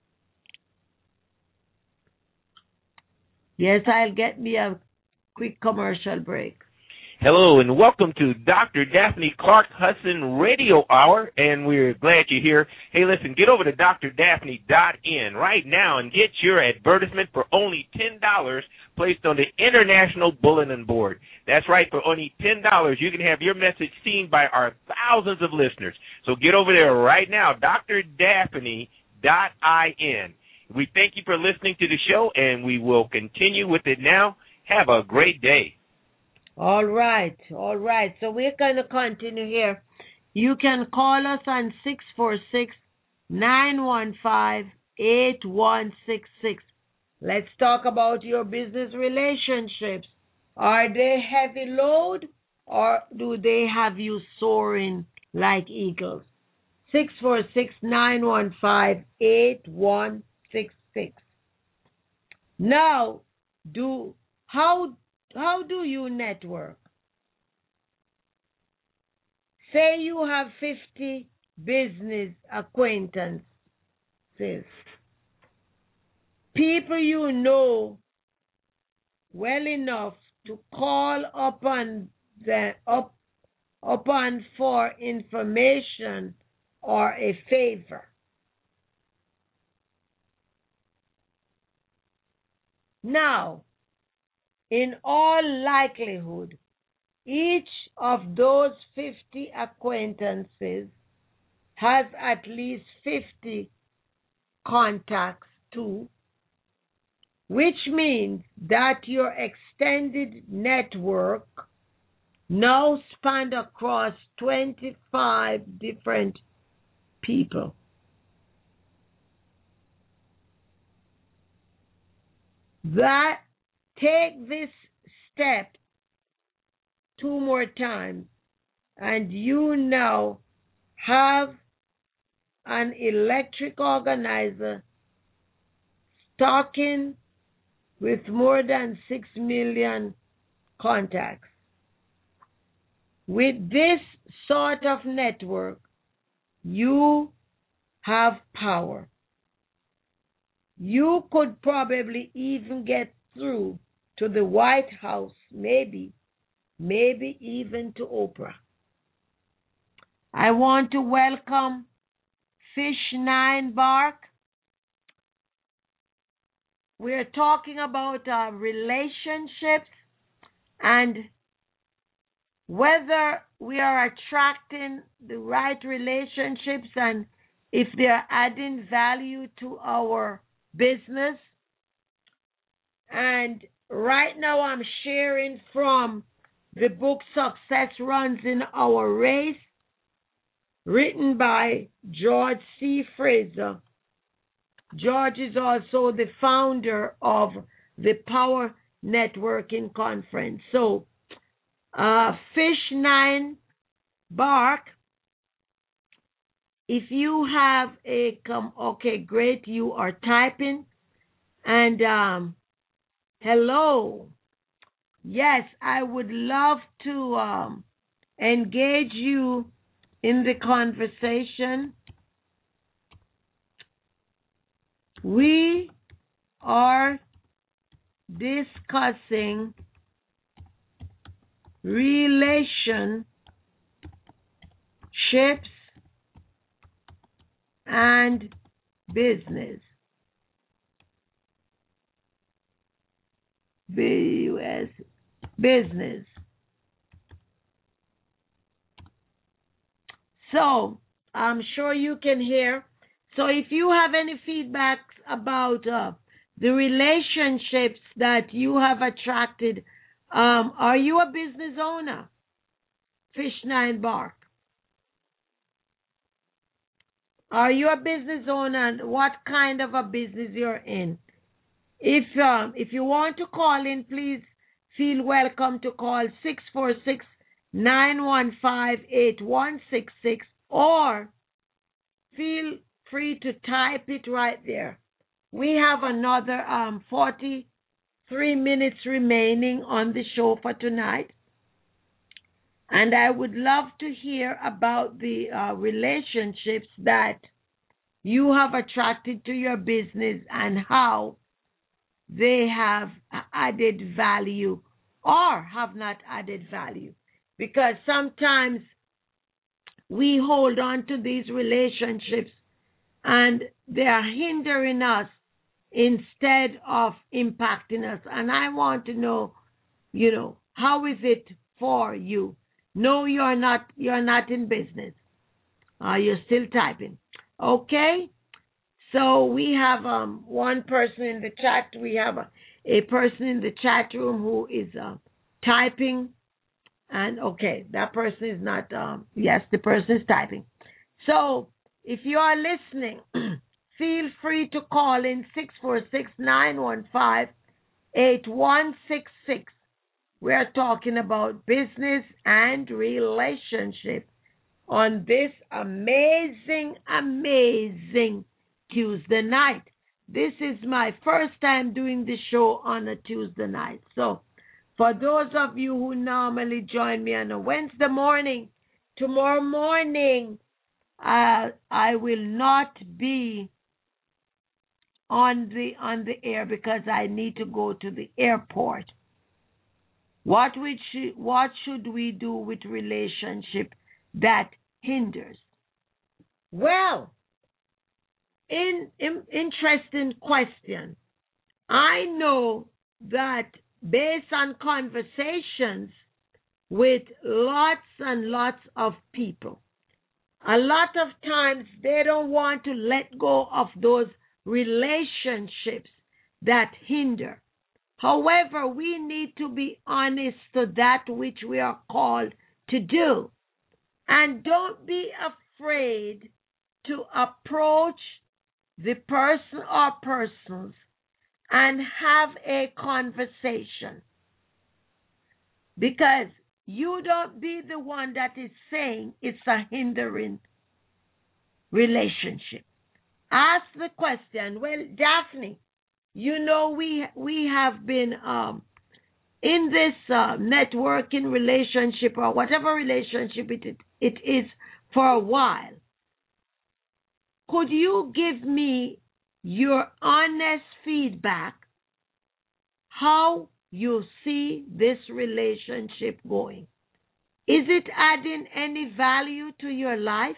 Yes, I'll get me a quick commercial break. Hello and welcome to Doctor Daphne Clark Hudson Radio Hour, and we're glad you're here. Hey, listen, get over to D R Daphne dot in right now and get your advertisement for only ten dollars placed on the International Bulletin Board. That's right, for only ten dollars you can have your message seen by our thousands of listeners. So get over there right now, D R Daphne dot in. We thank you for listening to the show, and we will continue with it now. Have a great day. All right, all right. So we're going to continue here. You can call us on six four six, nine one five, eight one six six. Let's talk about your business relationships. Are they heavy load or do they have you soaring like eagles? six four six, nine one five, eight one six six. Now, do how How do you network? Say you have fifty business acquaintances, people you know well enough to call upon the, up, upon for information or a favor. Now, in all likelihood, each of those fifty acquaintances has at least fifty contacts too, which means that your extended network now spans across twenty-five different people. That Take this step two more times, and you now have an electric organizer stocking with more than six million contacts. With this sort of network, you have power. You could probably even get through to the White House, maybe, maybe even to Oprah. I want to welcome Fish Nine Bark. We're talking about uh, relationships and whether we are attracting the right relationships and if they're adding value to our business. And right now I'm sharing from the book Success Runs in Our Race, written by George C. Fraser. George is also the founder of the Power Networking Conference. So, uh, Fish Nine Bark, if you have a, com- okay, great, you are typing. And um, hello. Yes, I would love to um, engage you in the conversation. We are discussing relationships and business. B U S business. So, I'm sure you can hear. So, if you have any feedback about uh, the relationships that you have attracted, um, are you a business owner? Fish Nine Bark. Are you a business owner, and what kind of a business you're in? If um, if you want to call in, please feel welcome to call six four six, nine one five, eight one six six, or feel free to type it right there. We have another um, forty-three minutes remaining on the show for tonight. And I would love to hear about the uh, relationships that you have attracted to your business and how they have added value or have not added value. Because sometimes we hold on to these relationships and they are hindering us instead of impacting us. And I want to know, you know, how is it for you? No, you're not, you're not in business. Uh, you're still typing. Okay? So we have um, one person in the chat. We have a, a person in the chat room who is uh, typing. And okay, that person is not, um, yes, the person is typing. So if you are listening, feel free to call in six four six, nine one five, eight one six six. We're talking about business and relationship on this amazing, amazing Tuesday night. This is my first time doing the show on a Tuesday night. So for those of you who normally join me on a Wednesday morning, tomorrow morning, uh, I will not be on the on the air because I need to go to the airport. What we should, what should we do with relationship that hinders? Well, in, in interesting question. I know that based on conversations with lots and lots of people, a lot of times they don't want to let go of those relationships that hinder. However, we need to be honest to that which we are called to do. And don't be afraid to approach the person or persons and have a conversation. Because you don't be the one that is saying it's a hindering relationship. Ask the question, well, Daphne, you know we we have been um, in this uh, networking relationship or whatever relationship it, it is for a while. Could you give me your honest feedback how you see this relationship going? Is it adding any value to your life?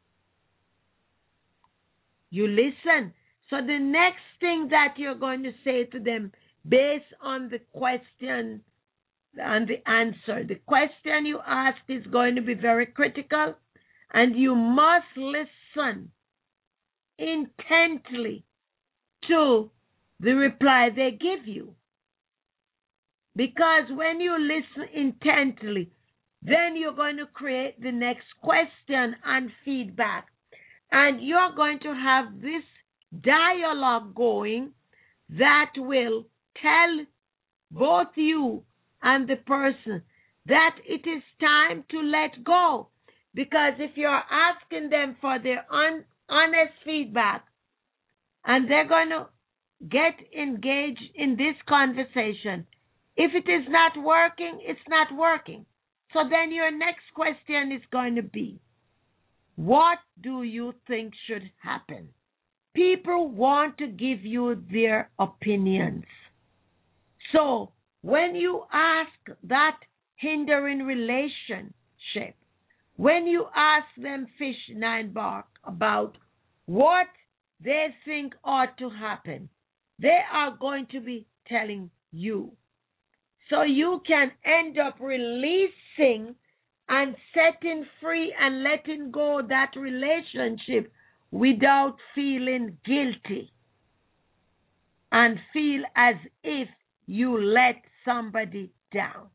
You listen. So the next thing that you're going to say to them based on the question and the answer, the question you ask is going to be very critical, and you must listen intently to the reply they give you. Because when you listen intently, then you're going to create the next question and feedback. And you're going to have this dialogue going that will tell both you and the person that it is time to let go. Because if you're asking them for their un- honest feedback and they're going to get engaged in this conversation, If it is not working, it's not working. So then your next question is going to be, what do you think should happen? People want to give you their opinions. So when you ask that hindering relationship, when you ask them Fish Nine Bark about what they think ought to happen, they are going to be telling you. So you can end up releasing and setting free and letting go that relationship without feeling guilty and feel as if you let somebody down.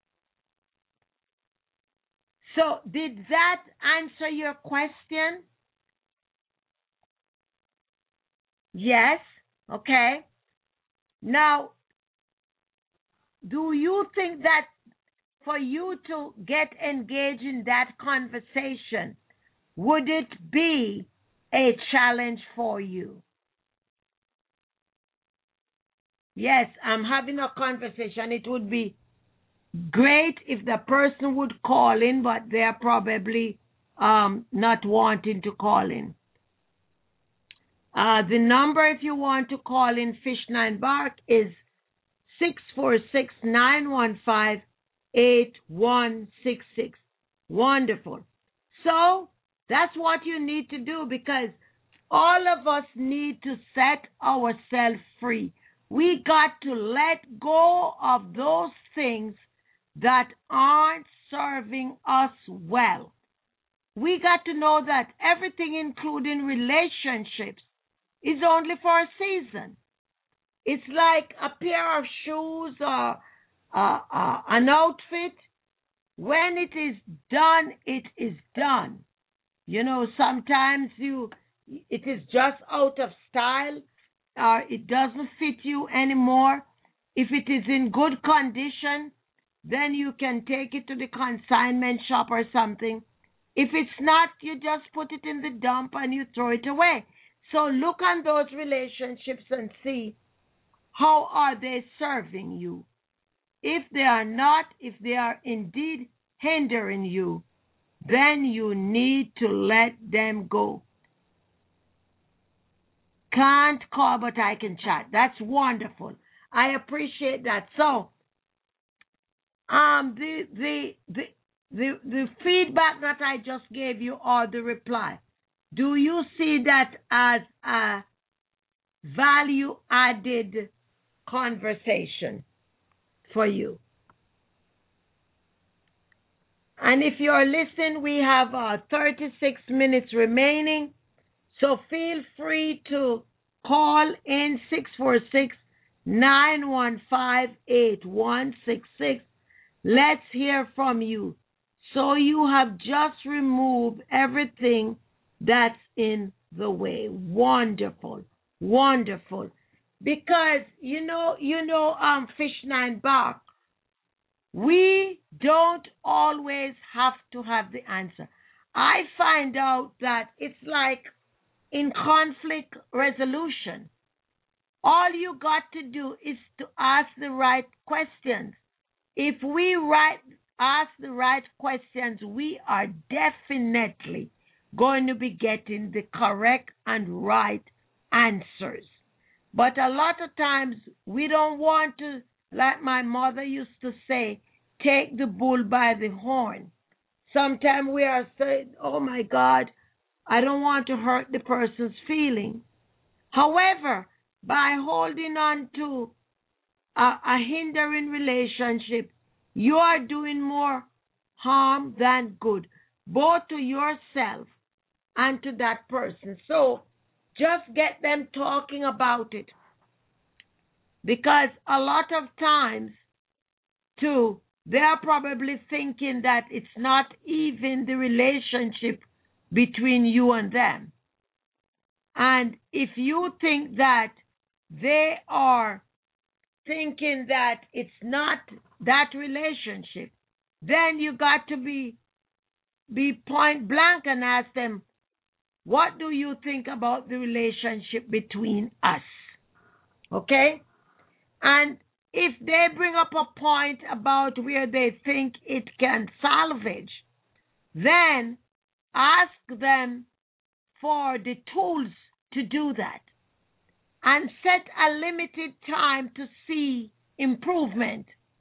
So did that answer your question? Yes. Okay. Now, do you think that for you to get engaged in that conversation, would it be a challenge for you? Yes, I'm having a conversation. It would be great if the person would call in, but they're probably um, not wanting to call in. Uh, the number, if you want to call in Fish Nine Bark, is six four six, nine one five, eight one six six. Wonderful. So that's what you need to do, because all of us need to set ourselves free. We got to let go of those things that aren't serving us well. We got to know that everything, including relationships, is only for a season. It's like a pair of shoes or uh, uh, an outfit. When it is done, it is done. You know, sometimes you it is just out of style, or it doesn't fit you anymore. If it is in good condition, then you can take it to the consignment shop or something. If it's not, you just put it in the dump and you throw it away. So look on those relationships and see, how are they serving you? If they are not, if they are indeed hindering you, then you need to let them go. Can't call, but I can chat. That's wonderful. I appreciate that. So, um, the the the the the feedback that I just gave you, or the reply, do you see that as a value-added conversation for you? And if you're listening, we have uh, thirty-six minutes remaining. So feel free to call in six four six, nine one five, eight one six six. Let's hear from you. So you have just removed everything that's in the way. Wonderful. Wonderful. Because, you know, you know, um, Fish Nine Bark, we don't always have to have the answer. I find out that it's like in conflict resolution. All you got to do is to ask the right questions. If we right, ask the right questions, we are definitely going to be getting the correct and right answers. But a lot of times we don't want to, like my mother used to say, take the bull by the horn. Sometimes we are saying, oh my God, I don't want to hurt the person's feeling. However, by holding on to a, a hindering relationship, you are doing more harm than good, both to yourself and to that person. So just get them talking about it. Because a lot of times, too, they're probably thinking that it's not even the relationship between you and them. And if you think that they are thinking that it's not that relationship, then you got to be be point blank and ask them, what do you think about the relationship between us? Okay? And if they bring up a point about where they think it can salvage, then ask them for the tools to do that and set a limited time to see improvement.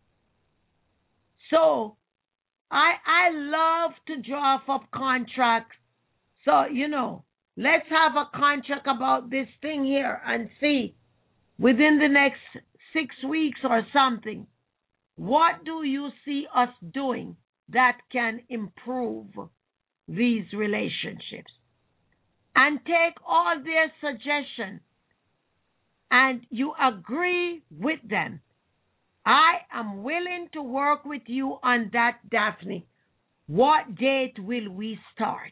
So I I love to draw up contracts. So, you know, let's have a contract about this thing here and see within the next six weeks or something, what do you see us doing that can improve these relationships? And take all their suggestions and you agree with them. I am willing to work with you on that, Daphne. What date will we start?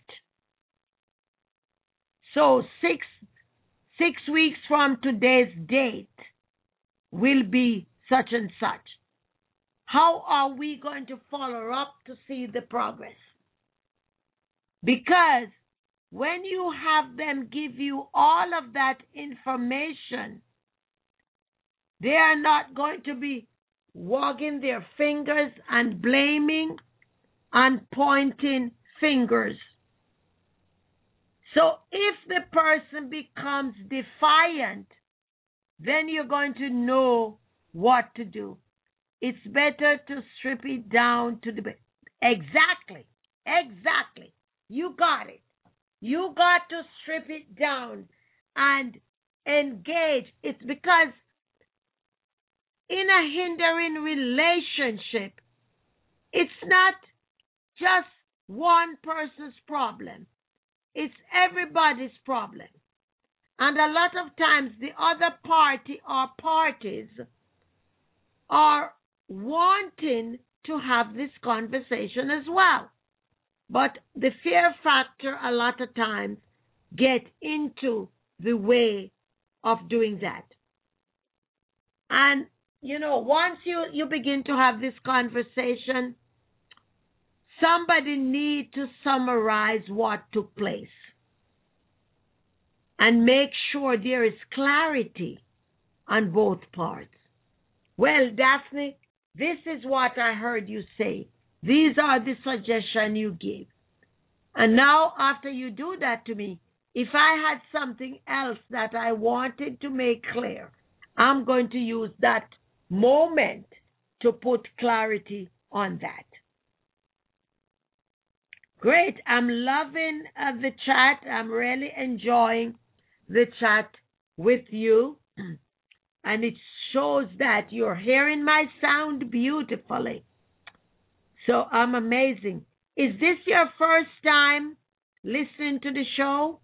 So six six weeks from today's date will be such and such. How are we going to follow up to see the progress? Because when you have them give you all of that information, they are not going to be wagging their fingers and blaming and pointing fingers. So if the person becomes defiant, then you're going to know what to do. It's better to strip it down to the base. Exactly. Exactly. You got it. You got to strip it down and engage. It's because in a hindering relationship, it's not just one person's problem. It's everybody's problem. And a lot of times the other party or parties are wanting to have this conversation as well. But the fear factor a lot of times get into the way of doing that. And, you know, once you, you begin to have this conversation, somebody need to summarize what took place and make sure there is clarity on both parts. Well, Daphne, this is what I heard you say. These are the suggestions you give. And now, after you do that to me, if I had something else that I wanted to make clear, I'm going to use that moment to put clarity on that. Great. I'm loving uh, the chat. I'm really enjoying the chat with you. And it shows that you're hearing my sound beautifully. So I'm amazing. Is this your first time listening to the show?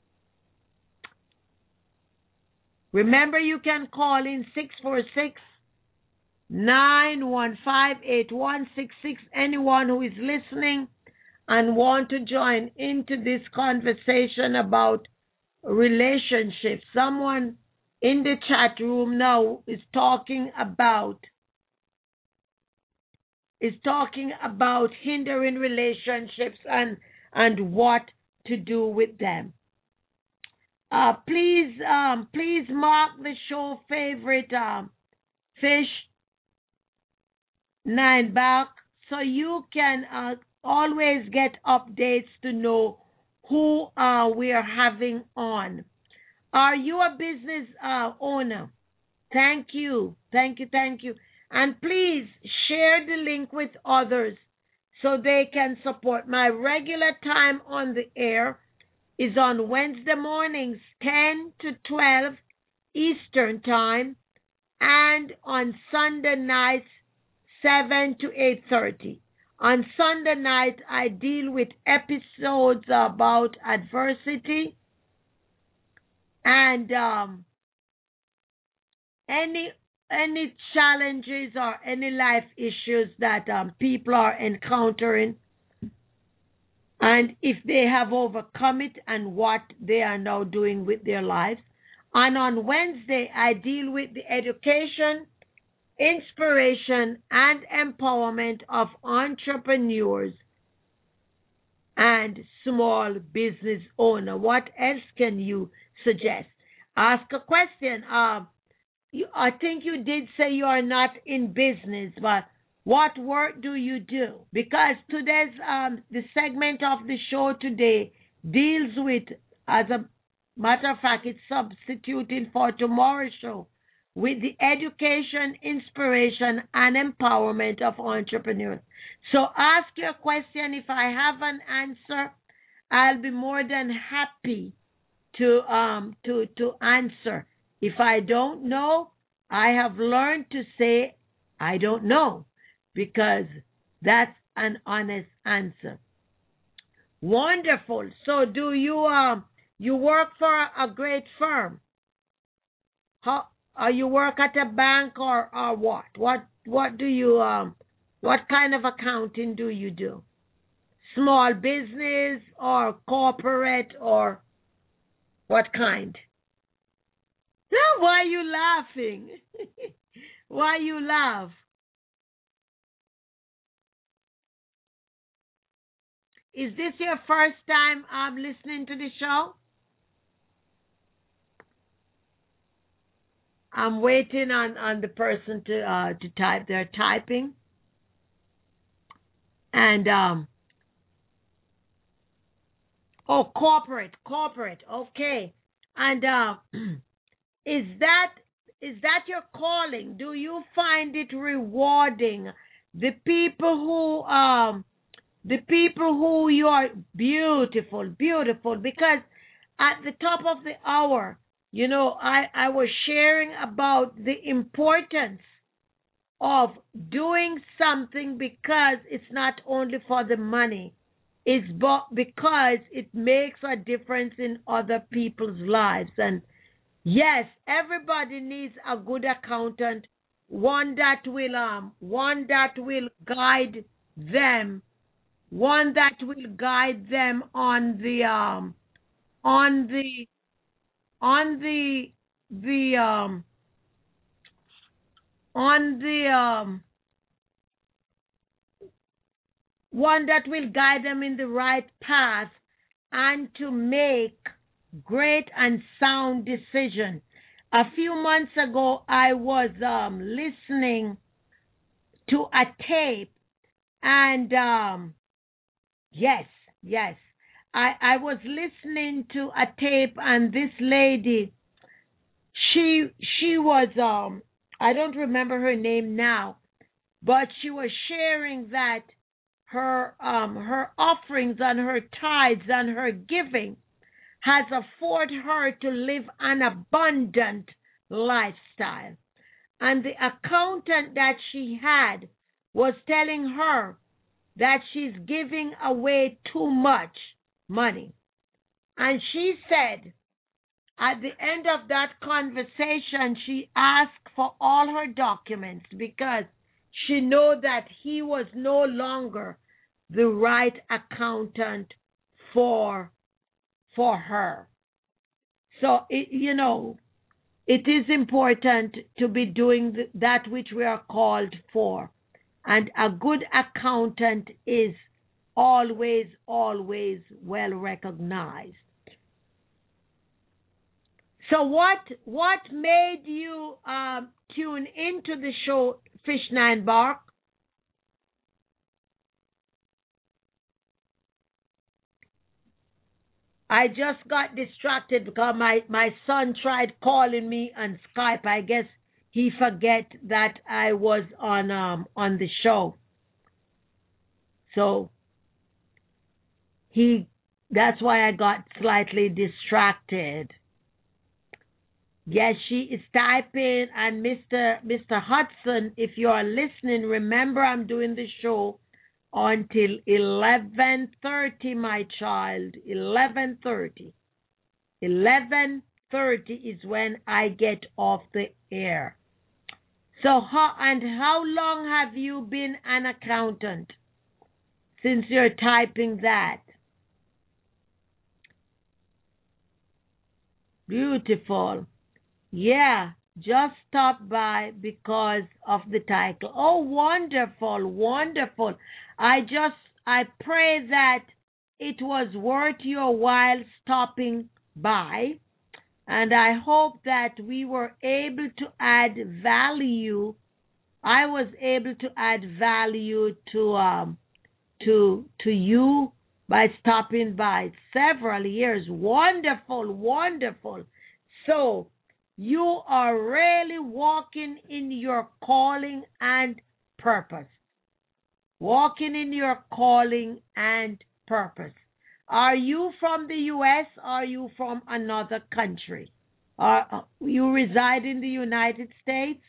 Remember, you can call in six four six, nine one five, eight one six six. Anyone who is listening and want to join into this conversation about relationships. Someone in the chat room now is talking about is talking about hindering relationships and and what to do with them. Uh, please, um, please mark the show favorite um, Fish Nine Back so you can uh, always get updates to know who uh, we are having on. Are you a business uh, owner? Thank you, thank you, thank you. And please share the link with others so they can support. My regular time on the air is on Wednesday mornings, ten to twelve Eastern Time, and on Sunday nights, seven to eight thirty. On Sunday night, I deal with episodes about adversity and um, any any challenges or any life issues that um, people are encountering, and if they have overcome it and what they are now doing with their lives. And on Wednesday, I deal with the education, inspiration, and empowerment of entrepreneurs and small business owner. What else can you suggest? Ask a question. Uh, you, I think you did say you are not in business, but what work do you do? Because today's um, the segment of the show today deals with, as a matter of fact, it's substituting for tomorrow's show with the education, inspiration, and empowerment of entrepreneurs. So ask your question. If I have an answer, I'll be more than happy to um to to answer. If I don't know, I have learned to say I don't know, because that's an honest answer. Wonderful. So do you um you work for a great firm? How uh, you work at a bank, or or what? What what do you um what kind of accounting do you do? Small business or corporate, or what kind? Now, why are you laughing? Why you laugh? Is this your first time um listening to the show? I'm waiting on, on the person to uh to type. They're typing. And um oh, corporate, corporate, okay. And uh is that is that your calling? Do you find it rewarding? The people who um the people who you are beautiful, beautiful, because at the top of the hour, you know, I, I was sharing about the importance of doing something, because it's not only for the money, it's because it makes a difference in other people's lives. And yes, everybody needs a good accountant, one that will um one that will guide them, one that will guide them on the um on the on the the um on the um one that will guide them in the right path, and to make great and sound decision. A few months ago, I was um listening to a tape, and um yes, yes, I I was listening to a tape, and this lady, she she was um I don't remember her name now, but she was sharing that her um her offerings and her tithes and her giving has afforded her to live an abundant lifestyle. And the accountant that she had was telling her that she's giving away too much money. And she said, at the end of that conversation, she asked for all her documents, because she knew that he was no longer the right accountant for for her. So, it, you know, it is important to be doing th- that which we are called for. And a good accountant is always, always well recognized. So what what made you um, tune into the show, Fish Nine Bark? I just got distracted because my, my son tried calling me on Skype. I guess he forget that I was on um on the show. So he that's why I got slightly distracted. Yes, she is typing, and Mister Mister Hudson, if you are listening, remember I'm doing the show until eleven thirty, my child. eleven thirty. eleven thirty is when I get off the air. So, how and how long have you been an accountant? Since you're typing that. Beautiful. Yeah, just stop by because of the title. Oh, wonderful, wonderful. I just, I pray that it was worth your while stopping by. And I hope that we were able to add value. I was able to add value to um to to you by stopping by several years. Wonderful, wonderful. So you are really walking in your calling and purpose. Walking in your calling and purpose. Are you from the U S? Are you from another country? Are you reside in the United States?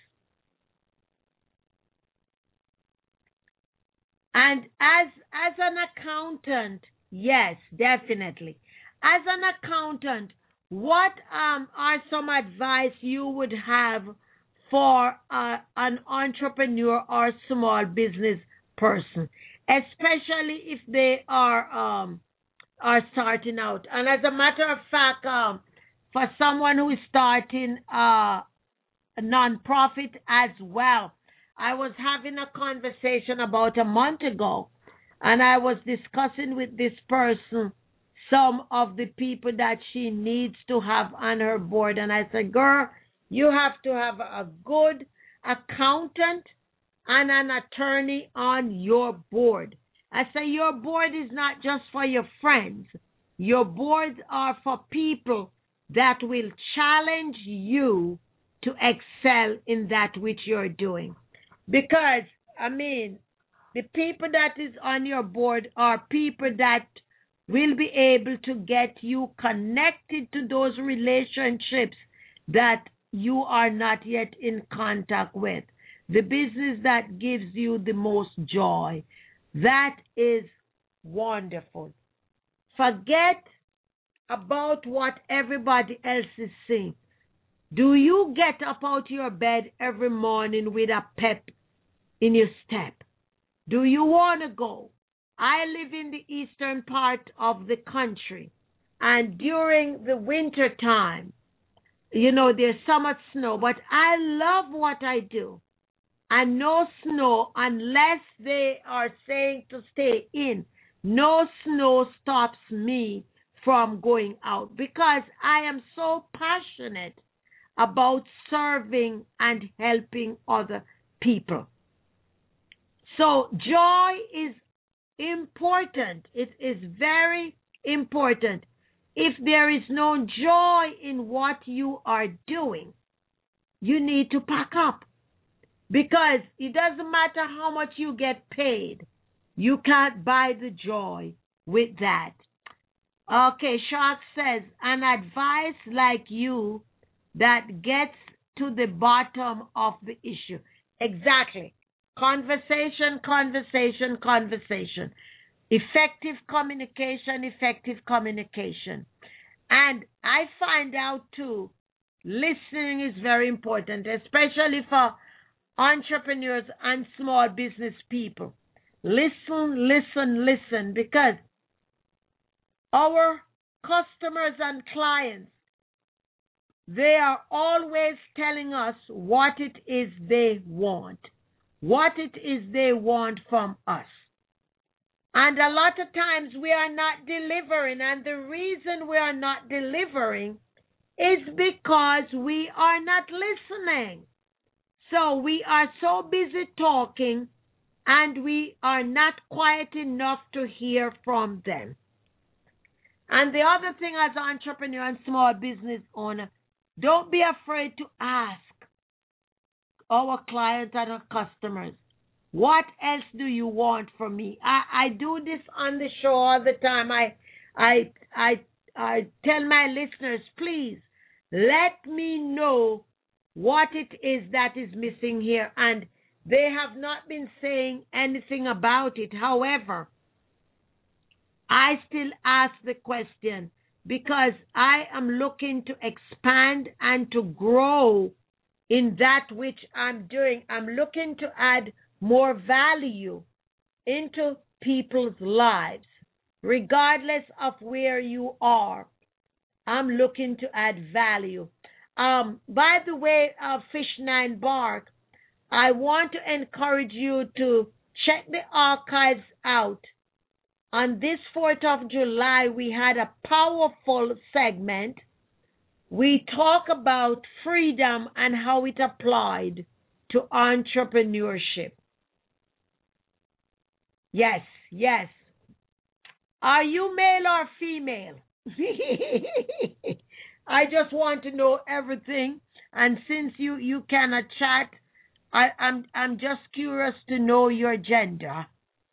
And as as an accountant, yes, definitely. As an accountant, what um, are some advice you would have for uh, an entrepreneur or small business person, especially if they are um, are starting out? And as a matter of fact, um, for someone who is starting uh, a nonprofit as well, I was having a conversation about a month ago, and I was discussing with this person some of the people that she needs to have on her board. And I said, girl, you have to have a good accountant and an attorney on your board. I say your board is not just for your friends. Your boards are for people that will challenge you to excel in that which you're doing. Because, I mean, the people that is on your board are people that will be able to get you connected to those relationships that you are not yet in contact with. The business that gives you the most joy. That is wonderful. Forget about what everybody else is saying. Do you get up out of your bed every morning with a pep in your step? Do you want to go? I live in the eastern part of the country, and during the winter time, you know, there's so much snow, but I love what I do. And no snow, unless they are saying to stay in, no snow stops me from going out, because I am so passionate about serving and helping other people. So joy is important. It is very important. If there is no joy in what you are doing, you need to pack up, because it doesn't matter how much you get paid. You can't buy the joy with that. Okay, Shark says, an advice like you that gets to the bottom of the issue. Exactly. Conversation, conversation, conversation. Effective communication, effective communication. And I find out too, listening is very important, especially for entrepreneurs and small business people. Listen, listen, listen, because our customers and clients, they are always telling us what it is they want, what it is they want from us. And a lot of times we are not delivering, and the reason we are not delivering is because we are not listening. So we are so busy talking, and we are not quiet enough to hear from them. And the other thing, as an entrepreneur and small business owner, don't be afraid to ask our clients and our customers, what else do you want from me? I, I do this on the show all the time. I, I, I, I tell my listeners, please let me know what it is that is missing here. And they have not been saying anything about it. However, I still ask the question because I am looking to expand and to grow in that which I'm doing. I'm looking to add more value into people's lives, regardless of where you are. I'm looking to add value. Um, by the way, uh, Fish Nine Bark, I want to encourage you to check the archives out. On this fourth of July, we had a powerful segment we talk about freedom and how it applied to entrepreneurship. Yes, yes. Are you male or female? I just want to know everything. And since you, you cannot chat, I, I'm I'm just curious to know your gender.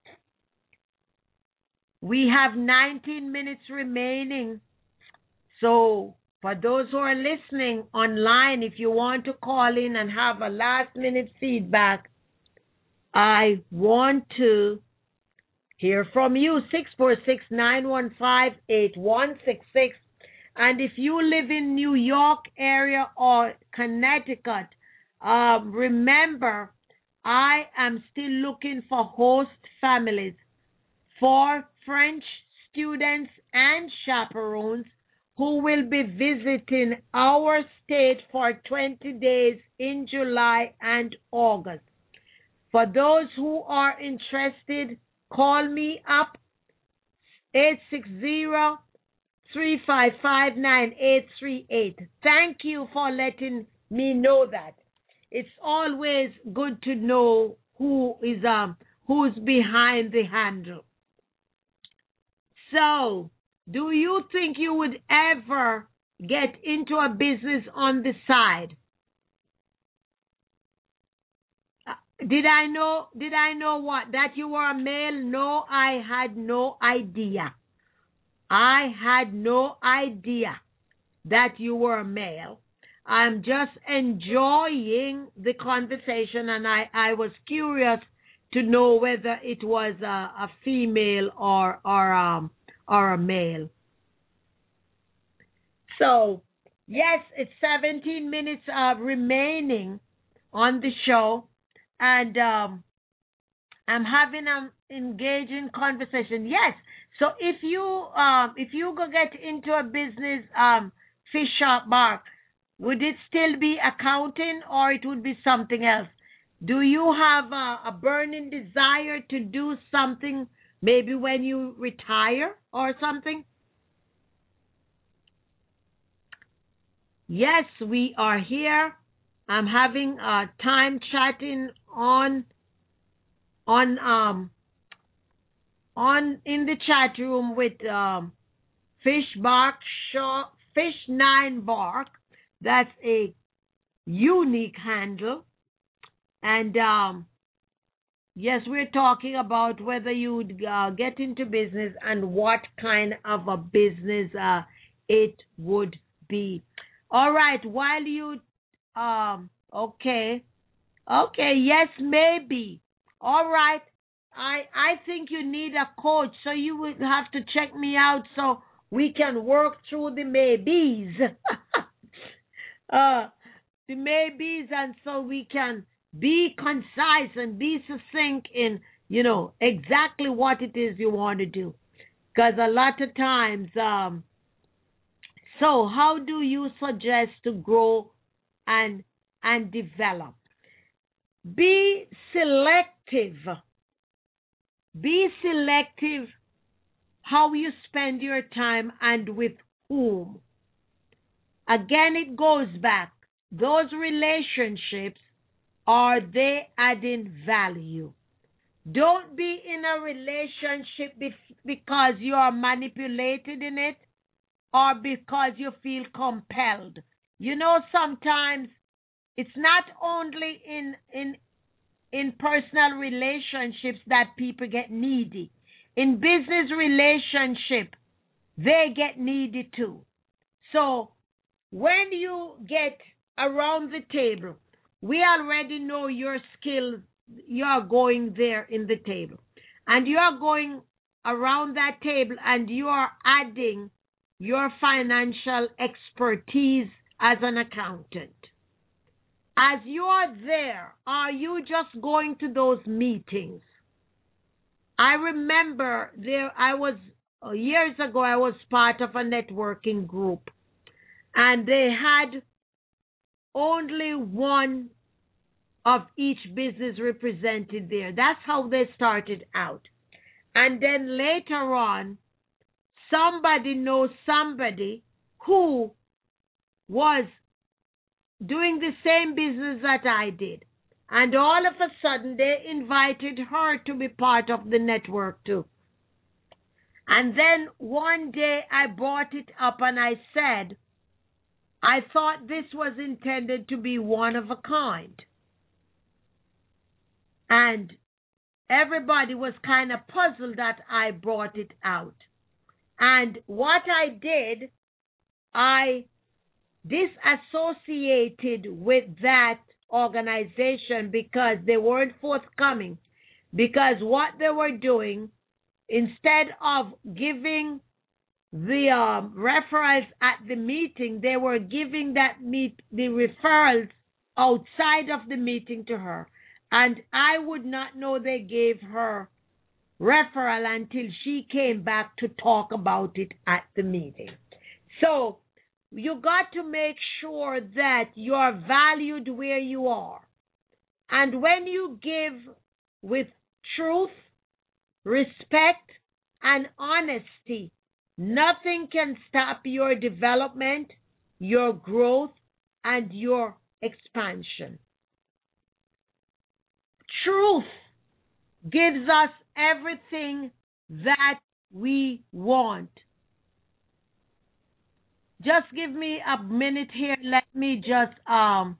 We have nineteen minutes remaining. So for those who are listening online, if you want to call in and have a last minute feedback, I want to hear from you. six four six, nine one five, eight one six six. And if you live in New York area or Connecticut, um, remember, I am still looking for host families for French students and chaperones who will be visiting our state for twenty days in July and August. For those who are interested, call me up, eight six zero, three five five, nine eight three eight. Thank you for letting me know that. It's always good to know who is um who's behind the handle. So, do you think you would ever get into a business on the side? Uh, did I know, did I know what? That you were a male? No, I had no idea. I had no idea that you were a male. I'm just enjoying the conversation, and I, I was curious to know whether it was a, a female or or um or a male. So, yes, it's seventeen minutes uh, remaining on the show, and um, I'm having an engaging conversation. Yes, so if you um, if you go get into a business, um, Fish Shop Bar, would it still be accounting or it would be something else? Do you have a, a burning desire to do something maybe when you retire or something? Yes, we are here. I'm having a time chatting on on um on in the chat room with um Fish Bark Shaw, Fish Nine Bark. That's a unique handle. And um, yes, we're talking about whether you would uh, get into business and what kind of a business uh, it would be. All right, while you, um, okay, okay, yes, maybe. All right, I I think you need a coach, so you would have to check me out so we can work through the maybes, uh, the maybes, and so we can be concise and be succinct in, you know, exactly what it is you want to do. Because a lot of times, um, so how do you suggest to grow and and develop? Be selective. Be selective how you spend your time and with whom. Again, it goes back. Those relationships, are they adding value? Don't be in a relationship bef- because you are manipulated in it or because you feel compelled. You know, sometimes it's not only in in in personal relationships that people get needy. In business relationship, they get needy too. So when you get around the table, we already know your skills. You are going there in the table. And you are going around that table and you are adding your financial expertise as an accountant. As you are there, are you just going to those meetings? I remember there, I was, uh, years ago, I was part of a networking group. And they had only one of each business represented there. That's how they started out. And then later on, somebody knows somebody who was doing the same business that I did. And all of a sudden, they invited her to be part of the network too. And then one day I brought it up and I said, I thought this was intended to be one of a kind. And everybody was kind of puzzled that I brought it out. And what I did, I disassociated with that organization because they weren't forthcoming. Because what they were doing, instead of giving the um, referrals at the meeting, they were giving that meet the referrals outside of the meeting to her. And I would not know they gave her referral until she came back to talk about it at the meeting. So you got to make sure that you are valued where you are. And when you give with truth, respect, and honesty, nothing can stop your development, your growth, and your expansion. Truth gives us everything that we want. Just give me a minute here. Let me just um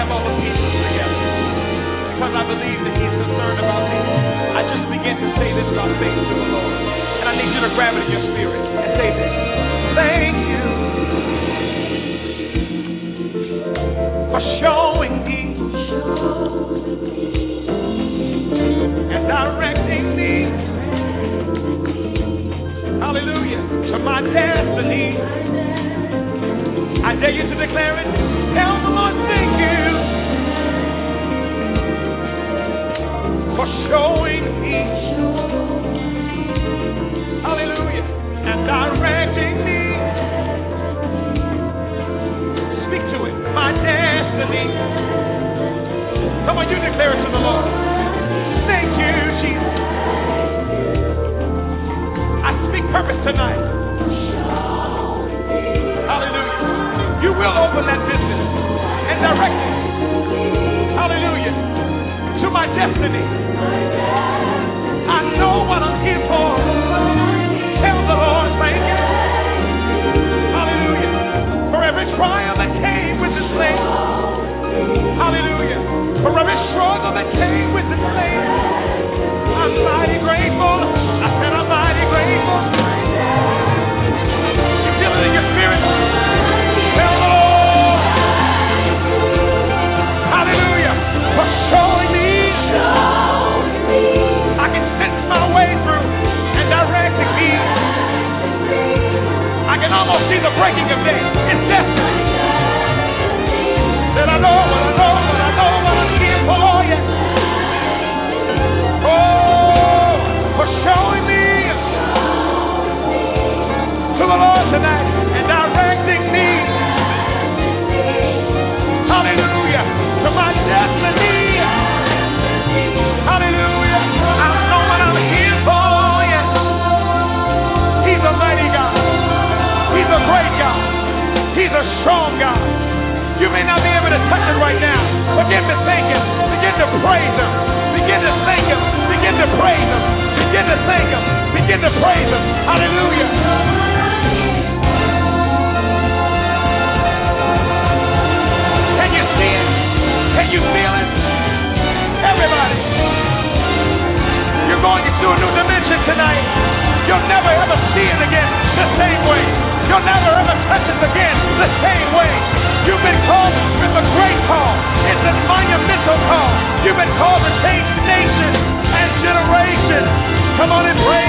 have all the pieces together. Because I believe that he's concerned about me. I just begin to say this about faith to the Lord. And I need you to grab it in your spirit and say this. Thank you for showing me and directing me, hallelujah, to my destiny. I dare you to declare it. Tell the Lord, thank you for showing me, hallelujah, and directing me. Speak to it, my destiny. Come on, you declare it to the Lord. Thank you, Jesus. I speak purpose tonight. Hallelujah. You will open that business and direct it. Hallelujah. To my destiny. I know what I'm here for. Tell the Lord, thank you. Hallelujah. For every trial that came with this land. Hallelujah. For every struggle that came with this land. I'm mighty grateful. I said I'm mighty grateful. You feel it in your spirit? Tell the Lord. Hallelujah. For showing me. I can sense my way through and directing me. I can almost see the breaking of day. It's destiny. That I know what I know, what I know what I'm here for, yes. Oh, for showing me to the Lord tonight and directing me. Hallelujah. To my destiny. Hallelujah. I know what I'm here for, yes. He's a mighty God. He's a great God. He's a strong God. You may not be able to touch it right now. Begin to thank him. Begin to praise him. Begin to thank him. Begin to praise him. Begin to thank him. Begin to praise him. Hallelujah. Can you see it? Can you feel it? Everybody. You're going into a new dimension tonight. You'll never ever see it again the same way. You'll never ever touch it again the same way. You've been called with a great call. It's a monumental call. You've been called to change nations and generations. Come on and praise